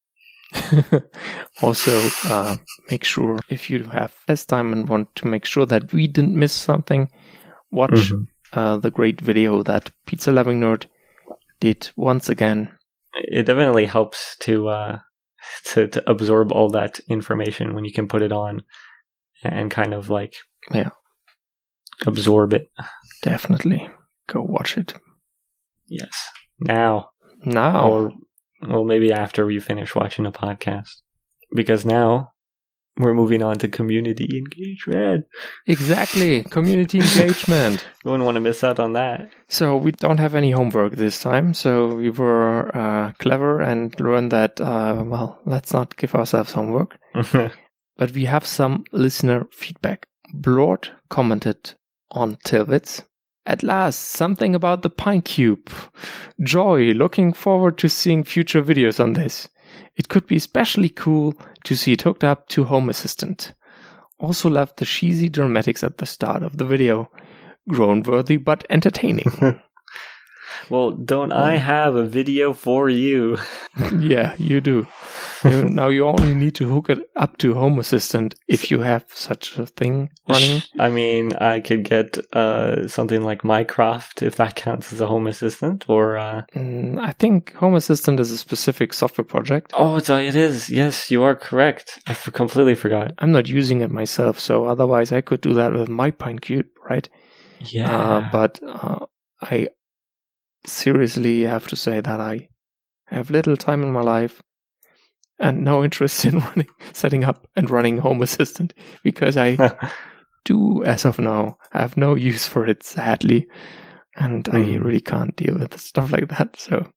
Speaker 2: Also, uh, make sure if you have less time and want to make sure that we didn't miss something, watch
Speaker 1: Mhm.
Speaker 2: uh, the great video that Pizza Loving Nerd did once again.
Speaker 1: It definitely helps to uh, to to absorb all that information when you can put it on and kind of like
Speaker 2: Yeah.
Speaker 1: absorb it.
Speaker 2: Definitely go watch it.
Speaker 1: Yes. Now,
Speaker 2: Now,
Speaker 1: or well, maybe after you finish watching the podcast, because now we're moving on to community engagement.
Speaker 2: exactly, community engagement.
Speaker 1: You wouldn't want to miss out on that.
Speaker 2: So we don't have any homework this time. So we were uh, clever and learned that, uh, well, let's not give ourselves homework. But we have some listener feedback. Blord commented on Tilwitz. At last, something about the Pine Cube. Joy, looking forward to seeing future videos on this. It could be especially cool to see it hooked up to Home Assistant. Also left the cheesy dramatics at the start of the video. Groan-worthy but entertaining.
Speaker 1: Well, don't I have a video for you?
Speaker 2: Yeah, you do. You, now you only need to hook it up to Home Assistant if you have such a thing running.
Speaker 1: I mean, I could get uh, something like Mycroft, if that counts as a Home Assistant, or... Uh...
Speaker 2: Mm, I think Home Assistant is a specific software project.
Speaker 1: Oh, it's, it is. Yes, you are correct. I f- completely forgot.
Speaker 2: I'm not using it myself, so otherwise I could do that with my Pine Cube, right?
Speaker 1: Yeah.
Speaker 2: Uh, but uh, I seriously have to say that I have little time in my life and no interest in running, setting up and running Home Assistant, because I do, as of now, have no use for it, sadly, and mm. I really can't deal with stuff like that. So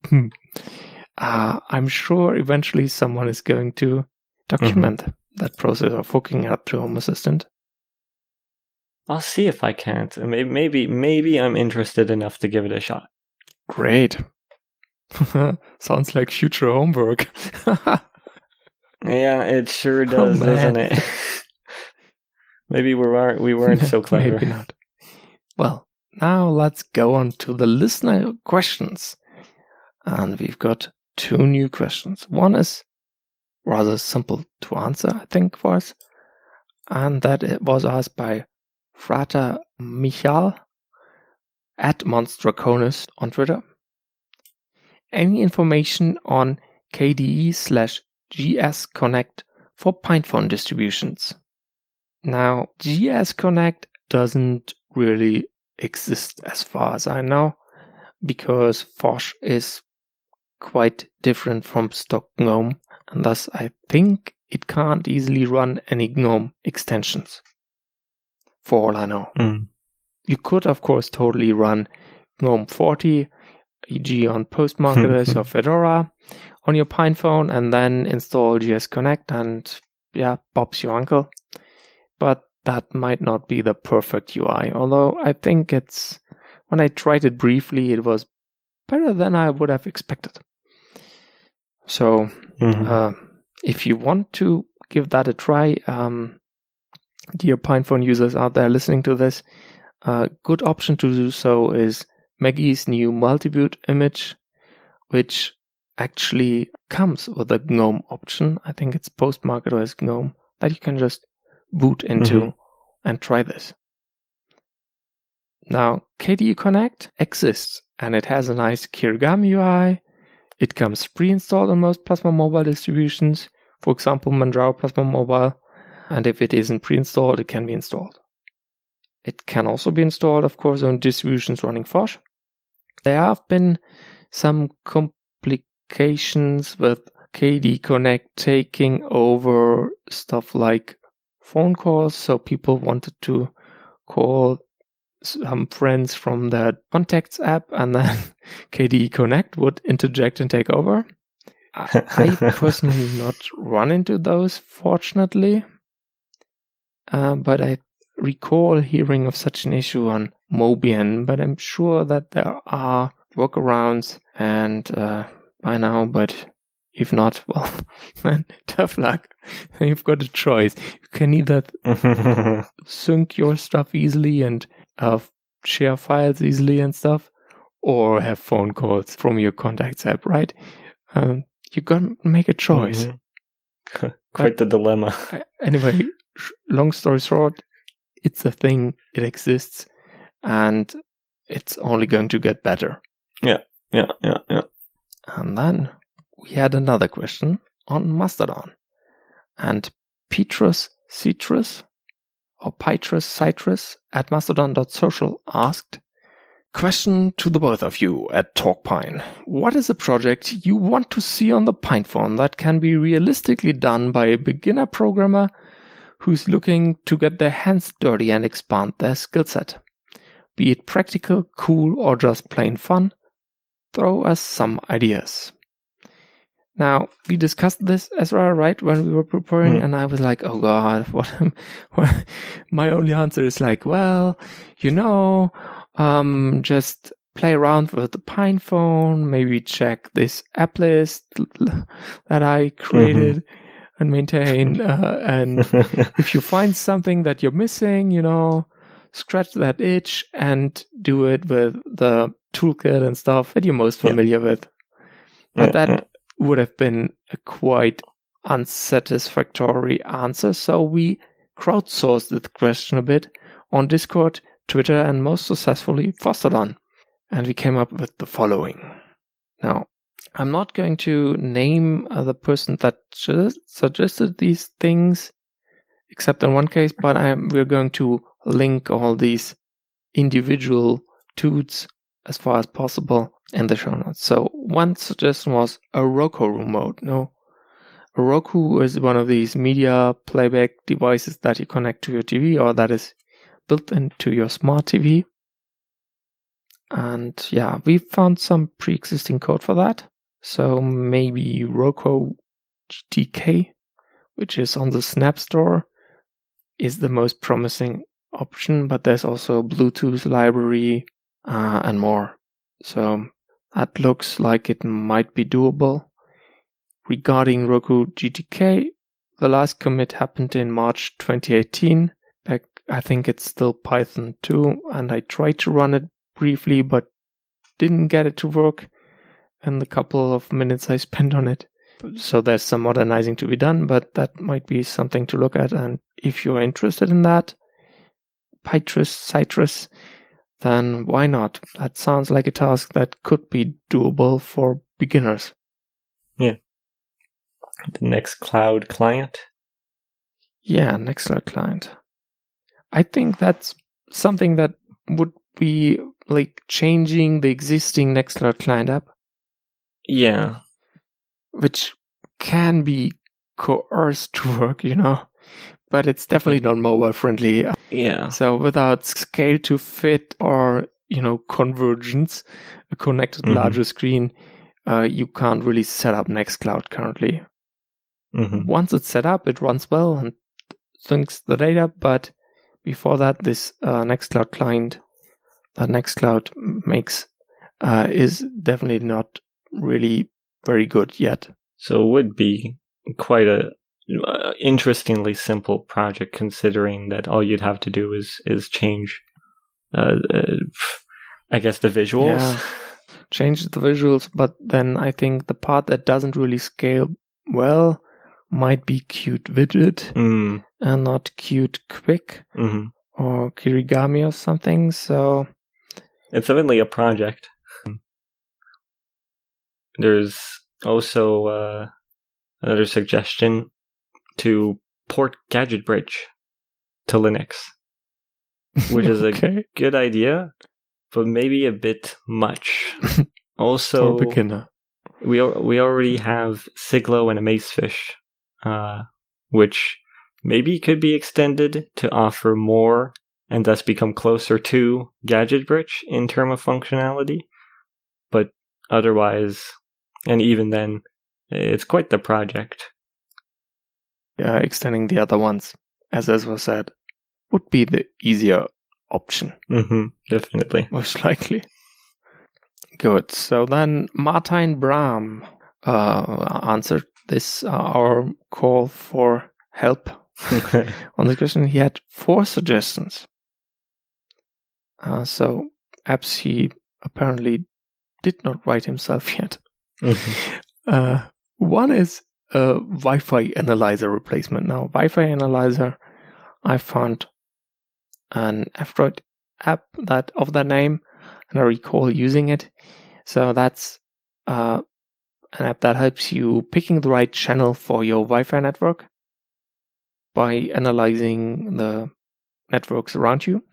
Speaker 2: uh, I'm sure eventually someone is going to document mm-hmm. that process of hooking up to Home Assistant.
Speaker 1: I'll see if I can't. Maybe, maybe, maybe I'm interested enough to give it a shot.
Speaker 2: Great. Sounds like future homework.
Speaker 1: Yeah, it sure does, oh, doesn't it? Maybe we weren't we weren't so clever.
Speaker 2: Maybe not. Well, now let's go on to the listener questions. And we've got two new questions. One is rather simple to answer, I think, for us. And that it was asked by Frater Michal at Monstraconus on Twitter. Any information on K D E slash G S Connect for PinePhone distributions? Now, G S Connect doesn't really exist as far as I know, because Phosh is quite different from stock GNOME, and thus I think it can't easily run any GNOME extensions, for all I know.
Speaker 1: Mm.
Speaker 2: You could, of course, totally run GNOME forty, for example on Postmarketers or Fedora on your PinePhone, and then install G S Connect, and yeah, Bob's your uncle. But that might not be the perfect U I, although I think it's, when I tried it briefly, it was better than I would have expected. So mm-hmm. uh, if you want to give that a try, um, dear PinePhone users out there listening to this, a good option to do so is Maggie's new multi-boot image, which actually comes with a GNOME option. I think it's Postmarketers GNOME that you can just boot into mm-hmm. and try this. Now, K D E Connect exists, and it has a nice Kirigami U I. It comes pre-installed on most Plasma Mobile distributions, for example, Manjaro Plasma Mobile, and if it isn't pre-installed, it can be installed. It can also be installed, of course, on distributions running Phosh. There have been some complications with K D E Connect taking over stuff like phone calls, so people wanted to call some friends from their contacts app, and then K D E Connect would interject and take over. I, I personally not run into those, fortunately, uh, but I recall hearing of such an issue on Mobian, but I'm sure that there are workarounds and uh, by now, but if not, well, man, tough luck. You've got a choice. You can either sync your stuff easily and uh, share files easily and stuff, or have phone calls from your contacts app, right? Um, You gotta make a choice.
Speaker 1: Mm-hmm. Quite the dilemma.
Speaker 2: Anyway, long story short, it's a thing. It exists, and it's only going to get better.
Speaker 1: Yeah, yeah, yeah, yeah.
Speaker 2: And then we had another question on Mastodon, and Petrus Citrus or Petrus Citrus at mastodon dot social asked, question to the both of you at TalkPine. What is a project you want to see on the PinePhone that can be realistically done by a beginner programmer who's looking to get their hands dirty and expand their skill set? Be it practical, cool, or just plain fun, throw us some ideas. Now, we discussed this, Ezra, right, when we were preparing, mm. and I was like, oh God, what, what? My only answer is like, well, you know, um, just play around with the PinePhone, maybe check this app list that I created mm-hmm. and maintain, uh, and if you find something that you're missing, you know, scratch that itch and do it with the toolkit and stuff that you're most familiar yeah. with. But yeah, that yeah. would have been a quite unsatisfactory answer, so we crowdsourced the question a bit on Discord, Twitter, and most successfully Fastodon. And we came up with the following. Now, I'm not going to name uh, the person that just suggested these things, except in one case, but I'm, we're going to link all these individual toots as far as possible in the show notes. So one suggestion was a Roku remote. No, a Roku is one of these media playback devices that you connect to your T V or that is built into your smart T V. And yeah, we found some pre-existing code for that. So maybe Roku G T K, which is on the Snap Store, is the most promising option, but there's also Bluetooth library uh, and more. So that looks like it might be doable. Regarding Roku G T K, the last commit happened in March twenty eighteen. Back, I think it's still Python two, and I tried to run it briefly, but didn't get it to work in the couple of minutes I spent on it. So there's some modernizing to be done, but that might be something to look at. And if you're interested in that, Petrus Citrus, then why not? That sounds like a task that could be doable for beginners.
Speaker 1: Yeah. The Nextcloud client?
Speaker 2: Yeah, Nextcloud client. I think that's something that would be like changing the existing Nextcloud client app.
Speaker 1: Yeah.
Speaker 2: Which can be coerced to work, you know, but it's definitely not mobile friendly.
Speaker 1: Yeah.
Speaker 2: So without scale to fit or, you know, convergence, a connected mm-hmm. larger screen, uh, you can't really set up Nextcloud currently. Mm-hmm. Once it's set up, it runs well and syncs the data, but before that, this uh, Nextcloud client that Nextcloud makes uh, is definitely not really very good yet.
Speaker 1: So it would be quite a uh, interestingly simple project, considering that all you'd have to do is is change, uh, uh, I guess, the visuals.
Speaker 2: Yeah, change the visuals, but then I think the part that doesn't really scale well might be Qt widget
Speaker 1: mm.
Speaker 2: and not Qt quick
Speaker 1: mm-hmm.
Speaker 2: or Kirigami or something. So
Speaker 1: it's definitely a project. There's also uh, another suggestion to port GadgetBridge to Linux, which is okay. a good idea, but maybe a bit much. Also,
Speaker 2: for a beginner.
Speaker 1: we we already have Siglo and Amazefish, uh, which maybe could be extended to offer more and thus become closer to GadgetBridge in terms of functionality. But otherwise, and even then, it's quite the project.
Speaker 2: Yeah, extending the other ones, as Ezra said, would be the easier option.
Speaker 1: Mm-hmm, definitely.
Speaker 2: Most likely. Good. So then Martin Brahm uh, answered this, uh, our call for help on the question. He had four suggestions. Uh, so apps he apparently did not write himself yet. Mm-hmm. Uh, One is a Wi-Fi analyzer replacement. Now, Wi-Fi analyzer, I found an F-Droid app that of that name, and I recall using it. So that's uh, an app that helps you picking the right channel for your Wi-Fi network by analyzing the networks around you.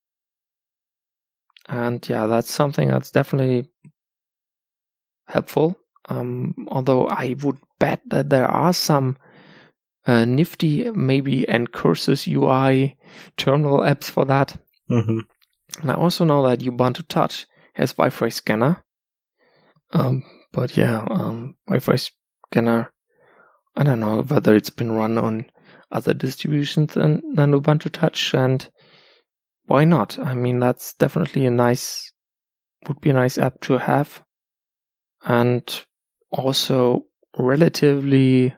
Speaker 2: And yeah, that's something that's definitely helpful. Um, although I would bet that there are some uh, nifty, maybe Ncurses U I terminal apps for that.
Speaker 1: Mm-hmm.
Speaker 2: And I also know that Ubuntu Touch has Wi-Fi scanner. Um, but yeah, um, Wi-Fi scanner, I don't know whether it's been run on other distributions than, than Ubuntu Touch, and why not? I mean, that's definitely a nice, would be a nice app to have. And also relatively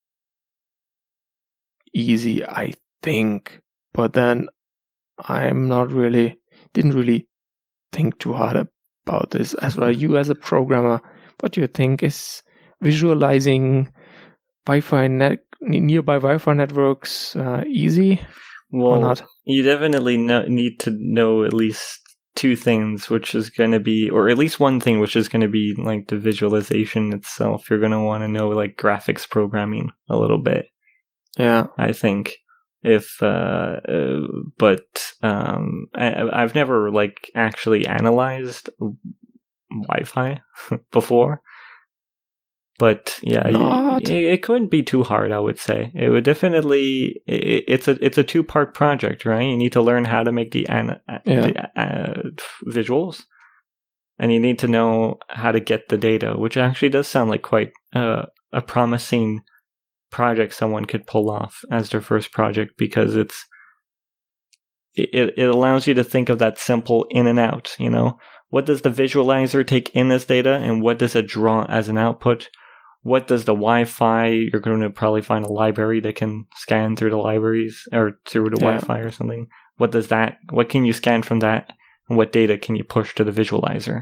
Speaker 2: easy, I think. But then I'm not really, didn't really think too hard about this. As well, you as a programmer, what do you think is visualizing Wi-Fi net, nearby Wi-Fi networks uh, easy
Speaker 1: well,
Speaker 2: or not?
Speaker 1: You definitely know, need to know at least two things, which is going to be, or at least one thing, which is going to be like the visualization itself. You're going to want to know like graphics programming a little bit.
Speaker 2: Yeah,
Speaker 1: I think. If uh, uh but um I, I've never like actually analyzed Wi-Fi before, but yeah, it, it couldn't be too hard. I would say it would definitely. It, it's a it's a two part project, right? You need to learn how to make the, an,
Speaker 2: yeah.
Speaker 1: the uh, visuals, and you need to know how to get the data, which actually does sound like quite uh, a promising project someone could pull off as their first project, because it's it, it allows you to think of that simple in and out. You know, what does the visualizer take in as data, and what does it draw as an output? What does the Wi-Fi? You're going to probably find a library that can scan through the libraries or through the yeah. Wi-Fi or something. What does that? What can you scan from that? And what data can you push to the visualizer?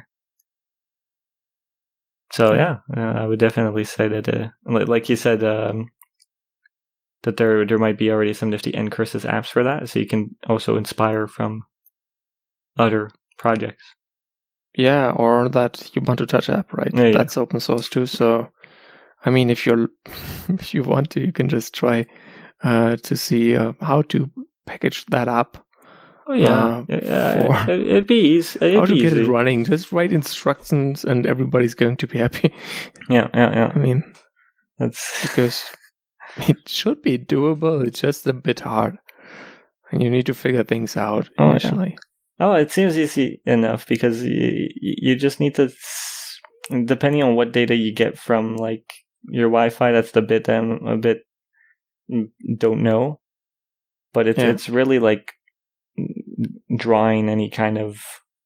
Speaker 1: So yeah, uh, I would definitely say that, uh, like you said, um, that there there might be already some nifty Ncurses apps for that, so you can also inspire from other projects.
Speaker 2: Yeah, or that Ubuntu Touch app, right?
Speaker 1: Yeah, yeah.
Speaker 2: That's open source too. So, I mean, if you're if you want to, you can just try uh, to see uh, how to package that up.
Speaker 1: Oh yeah, uh, yeah, it, it'd be easy. It'd
Speaker 2: how
Speaker 1: be
Speaker 2: to get
Speaker 1: easy.
Speaker 2: it running? Just write instructions, and everybody's going to be happy.
Speaker 1: Yeah, yeah, yeah.
Speaker 2: I mean,
Speaker 1: that's
Speaker 2: because it should be doable. It's just a bit hard, and you need to figure things out
Speaker 1: oh,
Speaker 2: initially.
Speaker 1: Yeah. Oh, it seems easy enough because you, you just need to, depending on what data you get from like your Wi-Fi, that's the bit I'm a bit don't know, but it's yeah. it's really like drawing any kind of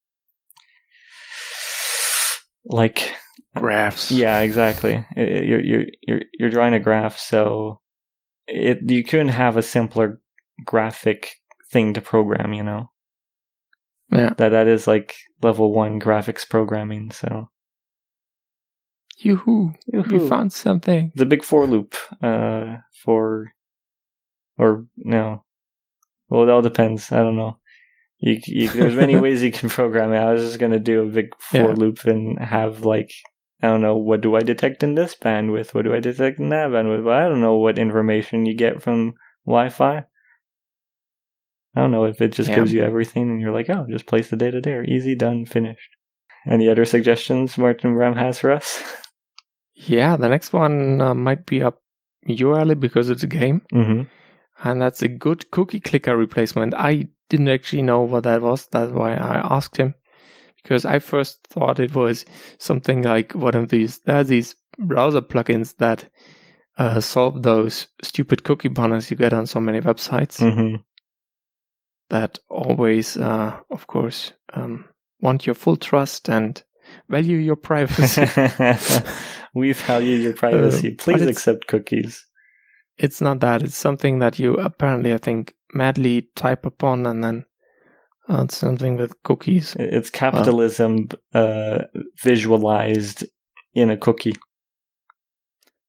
Speaker 1: like
Speaker 2: graphs.
Speaker 1: Yeah, exactly. It, you're you're you're you're drawing a graph, so it you couldn't have a simpler graphic thing to program, you know.
Speaker 2: Yeah.
Speaker 1: That that is like level one graphics programming. So.
Speaker 2: Yoo-hoo.
Speaker 1: Yoo-hoo.
Speaker 2: We found something.
Speaker 1: The big for loop. Uh, for. Or no. Well, it all depends. I don't know. You, you, there's many ways you can program it. I was just gonna do a big for yeah. loop and have like, I don't know, what do I detect in this bandwidth? What do I detect in that bandwidth? But I don't know what information you get from Wi-Fi. I don't know if it just yeah. gives you everything and you're like, oh, just place the data there. Easy, done, finished. Any other suggestions Martin Bram has for us?
Speaker 2: Yeah, the next one uh, might be up your alley because it's a game.
Speaker 1: Mm-hmm.
Speaker 2: And that's a good cookie clicker replacement. I didn't actually know what that was. That's why I asked him. Because I first thought it was something like one of these, there are these browser plugins that uh, solve those stupid cookie banners you get on so many websites.
Speaker 1: Mm-hmm.
Speaker 2: That always, uh, of course, um, want your full trust and value your privacy.
Speaker 1: We value your privacy. Uh, Please accept cookies.
Speaker 2: It's not that. It's something that you apparently, I think, madly type upon, and then uh, it's something with cookies.
Speaker 1: It's capitalism uh, visualized in a cookie.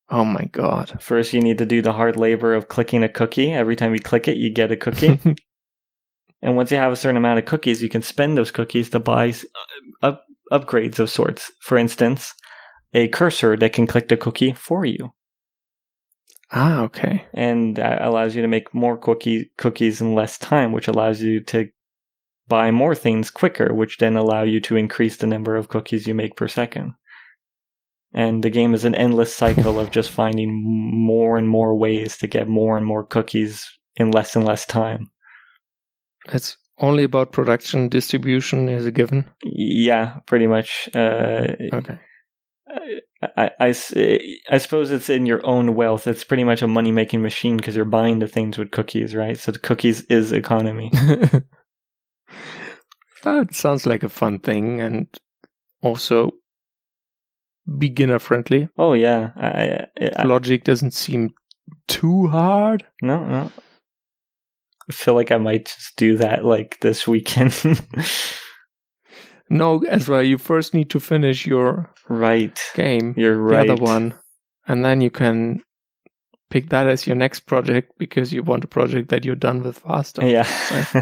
Speaker 2: Oh my god.
Speaker 1: First, you need to do the hard labor of clicking a cookie. Every time you click it, you get a cookie. And once you have a certain amount of cookies, you can spend those cookies to buy up, upgrades of sorts. For instance, a cursor that can click the cookie for you.
Speaker 2: Ah, okay.
Speaker 1: And that allows you to make more cookie, cookies in less time, which allows you to buy more things quicker, which then allow you to increase the number of cookies you make per second. And the game is an endless cycle of just finding more and more ways to get more and more cookies in less and less time.
Speaker 2: It's only about production. Distribution is a given.
Speaker 1: Yeah, pretty much. Uh,
Speaker 2: Okay.
Speaker 1: I, I, I suppose it's in your own wealth. It's pretty much a money-making machine because you're buying the things with cookies, right? So the cookies is economy.
Speaker 2: That sounds like a fun thing, and also beginner-friendly.
Speaker 1: Oh, yeah. I, I,
Speaker 2: Logic doesn't seem too hard.
Speaker 1: No, no. I feel like I might just do that like this weekend.
Speaker 2: No, Ezra, you first need to finish your
Speaker 1: right
Speaker 2: game,
Speaker 1: you're right
Speaker 2: the other one, and then you can pick that as your next project because you want a project that you're done with faster.
Speaker 1: Yeah.
Speaker 2: Right?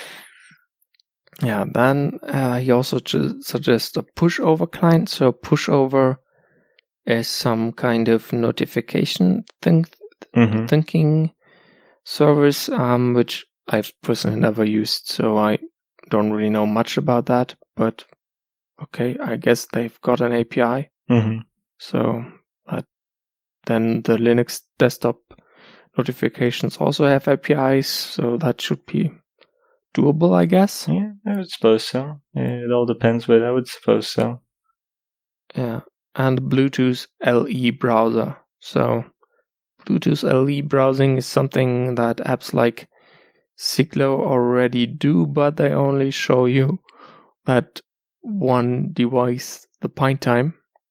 Speaker 2: Yeah, then uh, he also ju- suggests a pushover client. So pushover is some kind of notification think-
Speaker 1: mm-hmm.
Speaker 2: thinking service, um, which I've personally never used, so I don't really know much about that. But okay, I guess they've got an A P I.
Speaker 1: Mm-hmm.
Speaker 2: So uh, then the Linux desktop notifications also have A P Is, so that should be doable, I guess.
Speaker 1: Yeah, I would suppose so. It all depends, but I would suppose so.
Speaker 2: Yeah, and Bluetooth L E browser. So Bluetooth L E browsing is something that apps like Siglo already do, but they only show you that one device, the pint time.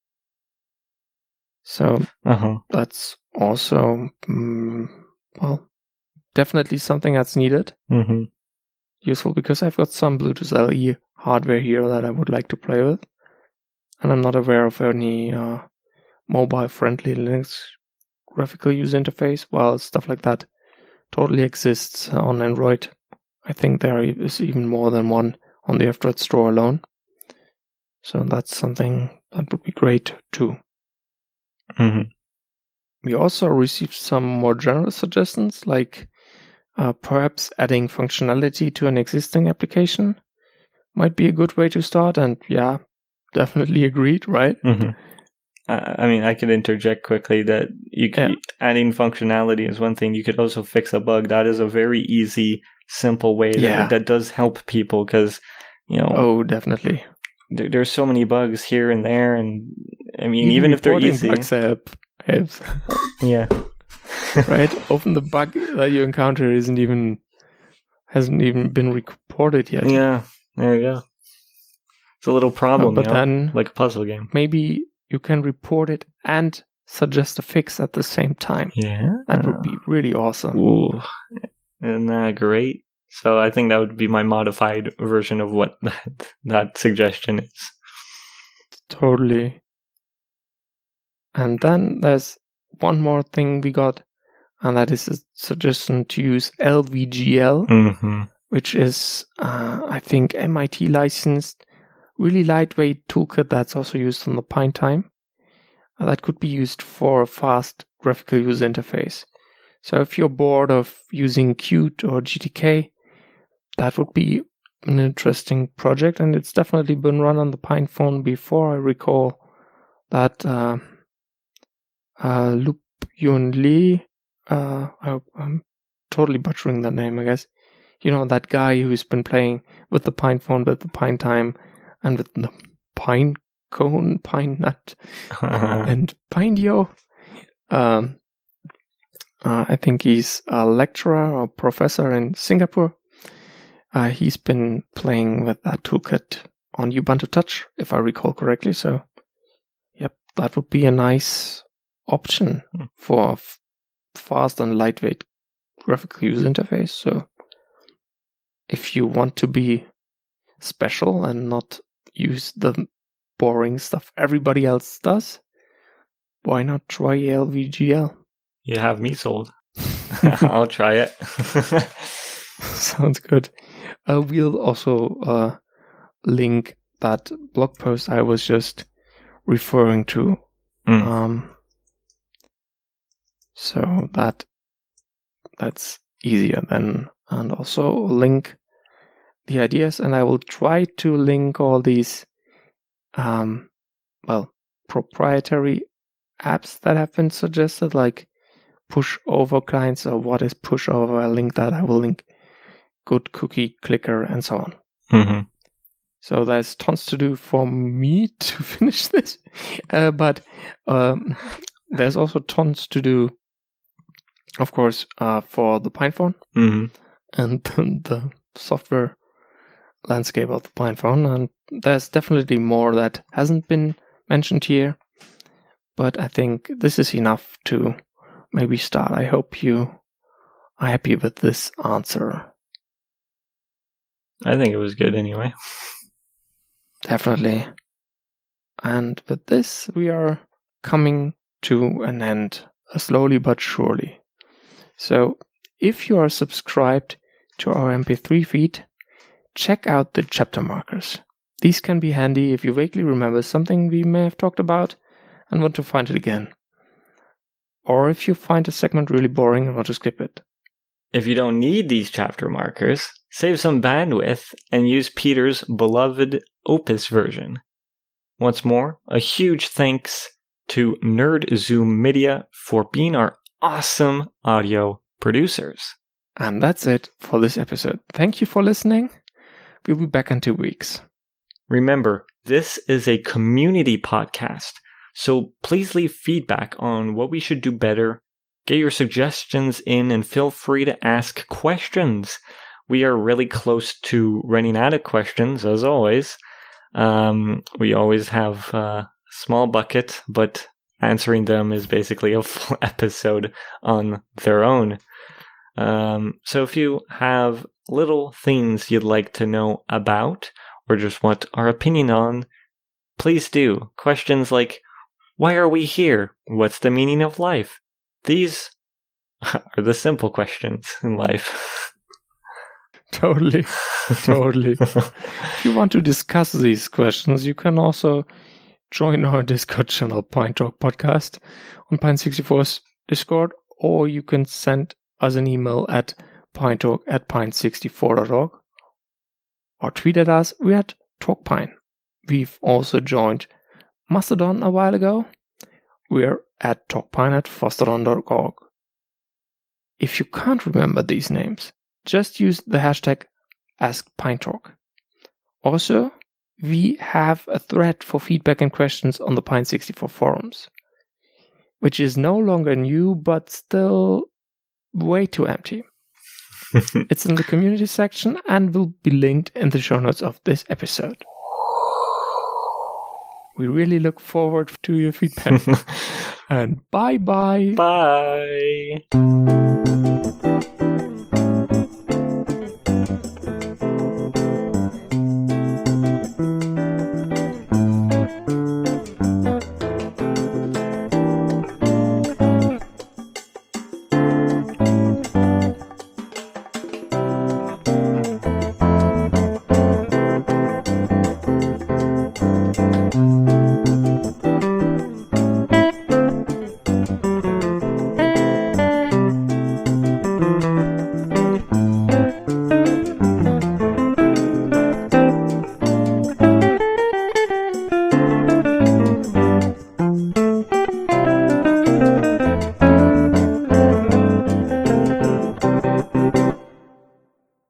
Speaker 2: So
Speaker 1: uh-huh.
Speaker 2: that's also, um, well, definitely something that's needed.
Speaker 1: Mm-hmm.
Speaker 2: Useful because I've got some Bluetooth L E hardware here that I would like to play with. And I'm not aware of any uh, mobile-friendly Linux graphical user interface. While stuff like that totally exists on Android. I think there is even more than one on the F-Droid store alone. So that's something that would be great too.
Speaker 1: Mm-hmm.
Speaker 2: We also received some more general suggestions, like uh, perhaps adding functionality to an existing application might be a good way to start. And yeah, definitely agreed, right?
Speaker 1: Mm-hmm. I mean, I could interject quickly that you could,
Speaker 2: yeah.
Speaker 1: adding functionality is one thing. You could also fix a bug. That is a very easy, simple way
Speaker 2: yeah.
Speaker 1: that, that does help people because, you know.
Speaker 2: Oh, definitely.
Speaker 1: There, there's so many bugs here and there, and I mean,
Speaker 2: even,
Speaker 1: even if they're easy.
Speaker 2: Bugs help. helps.
Speaker 1: Yeah.
Speaker 2: Right? Often the bug that you encounter isn't even hasn't even been reported yet.
Speaker 1: Yeah. There you go. It's a little problem,
Speaker 2: uh, but
Speaker 1: you know?
Speaker 2: then
Speaker 1: Like a puzzle game.
Speaker 2: Maybe you can report it and suggest a fix at the same time.
Speaker 1: Yeah.
Speaker 2: That would be really awesome.
Speaker 1: Ooh. Isn't that great? So I think that would be my modified version of what that, that suggestion is.
Speaker 2: Totally. And then there's one more thing we got, and that is a suggestion to use L V G L,
Speaker 1: mm-hmm.
Speaker 2: which is, uh, I think, M I T licensed, really lightweight toolkit that's also used on the Pine Time. Uh, that could be used for a fast graphical user interface. So if you're bored of using Qt or G T K, that would be an interesting project, and it's definitely been run on the Pine phone before. I recall that uh, uh, Lup Yun Lee, uh, I, I'm totally butchering that name, I guess. You know, that guy who's been playing with the Pine phone, with the Pine Time, and with the Pine Cone, Pine Nut, and Pineo. Um, uh, I think he's a lecturer or professor in Singapore. Uh, he's been playing with that toolkit on Ubuntu Touch, if I recall correctly. So, yep, that would be a nice option for a f- fast and lightweight graphical user interface. So, if you want to be special and not use the boring stuff everybody else does, why not try L V G L?
Speaker 1: You have me sold. I'll try it.
Speaker 2: Sounds good. Uh, we'll also uh, link that blog post I was just referring to.
Speaker 1: Mm.
Speaker 2: Um, so that that's easier then. And also link the ideas, and I will try to link all these um, well, proprietary apps that have been suggested, like pushover clients, or what is pushover. I'll link that. I will link Good Cookie Clicker and so on.
Speaker 1: Mm-hmm.
Speaker 2: So there's tons to do for me to finish this, uh, but um, there's also tons to do, of course, uh, for the PinePhone
Speaker 1: Mm-hmm.
Speaker 2: and the software landscape of the PinePhone. And there's definitely more that hasn't been mentioned here, but I think this is enough to maybe start. I hope you are happy with this answer.
Speaker 1: I think it was good anyway.
Speaker 2: Definitely. And with this, we are coming to an end, uh, slowly but surely. So if you are subscribed to our M P three feed, check out the chapter markers. These can be handy if you vaguely remember something we may have talked about and want to find it again. Or if you find a segment really boring and want to skip it.
Speaker 1: If you don't need these chapter markers, save some bandwidth and use Peter's beloved Opus version. Once more, a huge thanks to NerdZoom Media for being our awesome audio producers.
Speaker 2: And that's it for this episode. Thank you for listening. We'll be back in two weeks.
Speaker 1: Remember, this is a community podcast, so please leave feedback on what we should do better. Get your suggestions in and feel free to ask questions. We are really close to running out of questions, as always. Um, we always have a small bucket, but answering them is basically a full episode on their own. Um, so if you have little things you'd like to know about, or just want our opinion on, please do. Questions like, why are we here? What's the meaning of life? These are the simple questions in life.
Speaker 2: Totally. Totally. If you want to discuss these questions, you can also join our Discord channel, Pine Talk Podcast, on Pine sixty-four's Discord, or you can send us an email at pinetalk at pine sixty-four dot org, or tweet at us. We're at TalkPine. We've also joined Mastodon a while ago. We're at TalkPine at fosstodon dot org. If you can't remember these names, just use the hashtag AskPineTalk. Also, we have a thread for feedback and questions on the Pine sixty-four forums, which is no longer new, but still way too empty. It's in the community section and will be linked in the show notes of this episode. We really look forward to your feedback. And bye-bye.
Speaker 1: Bye.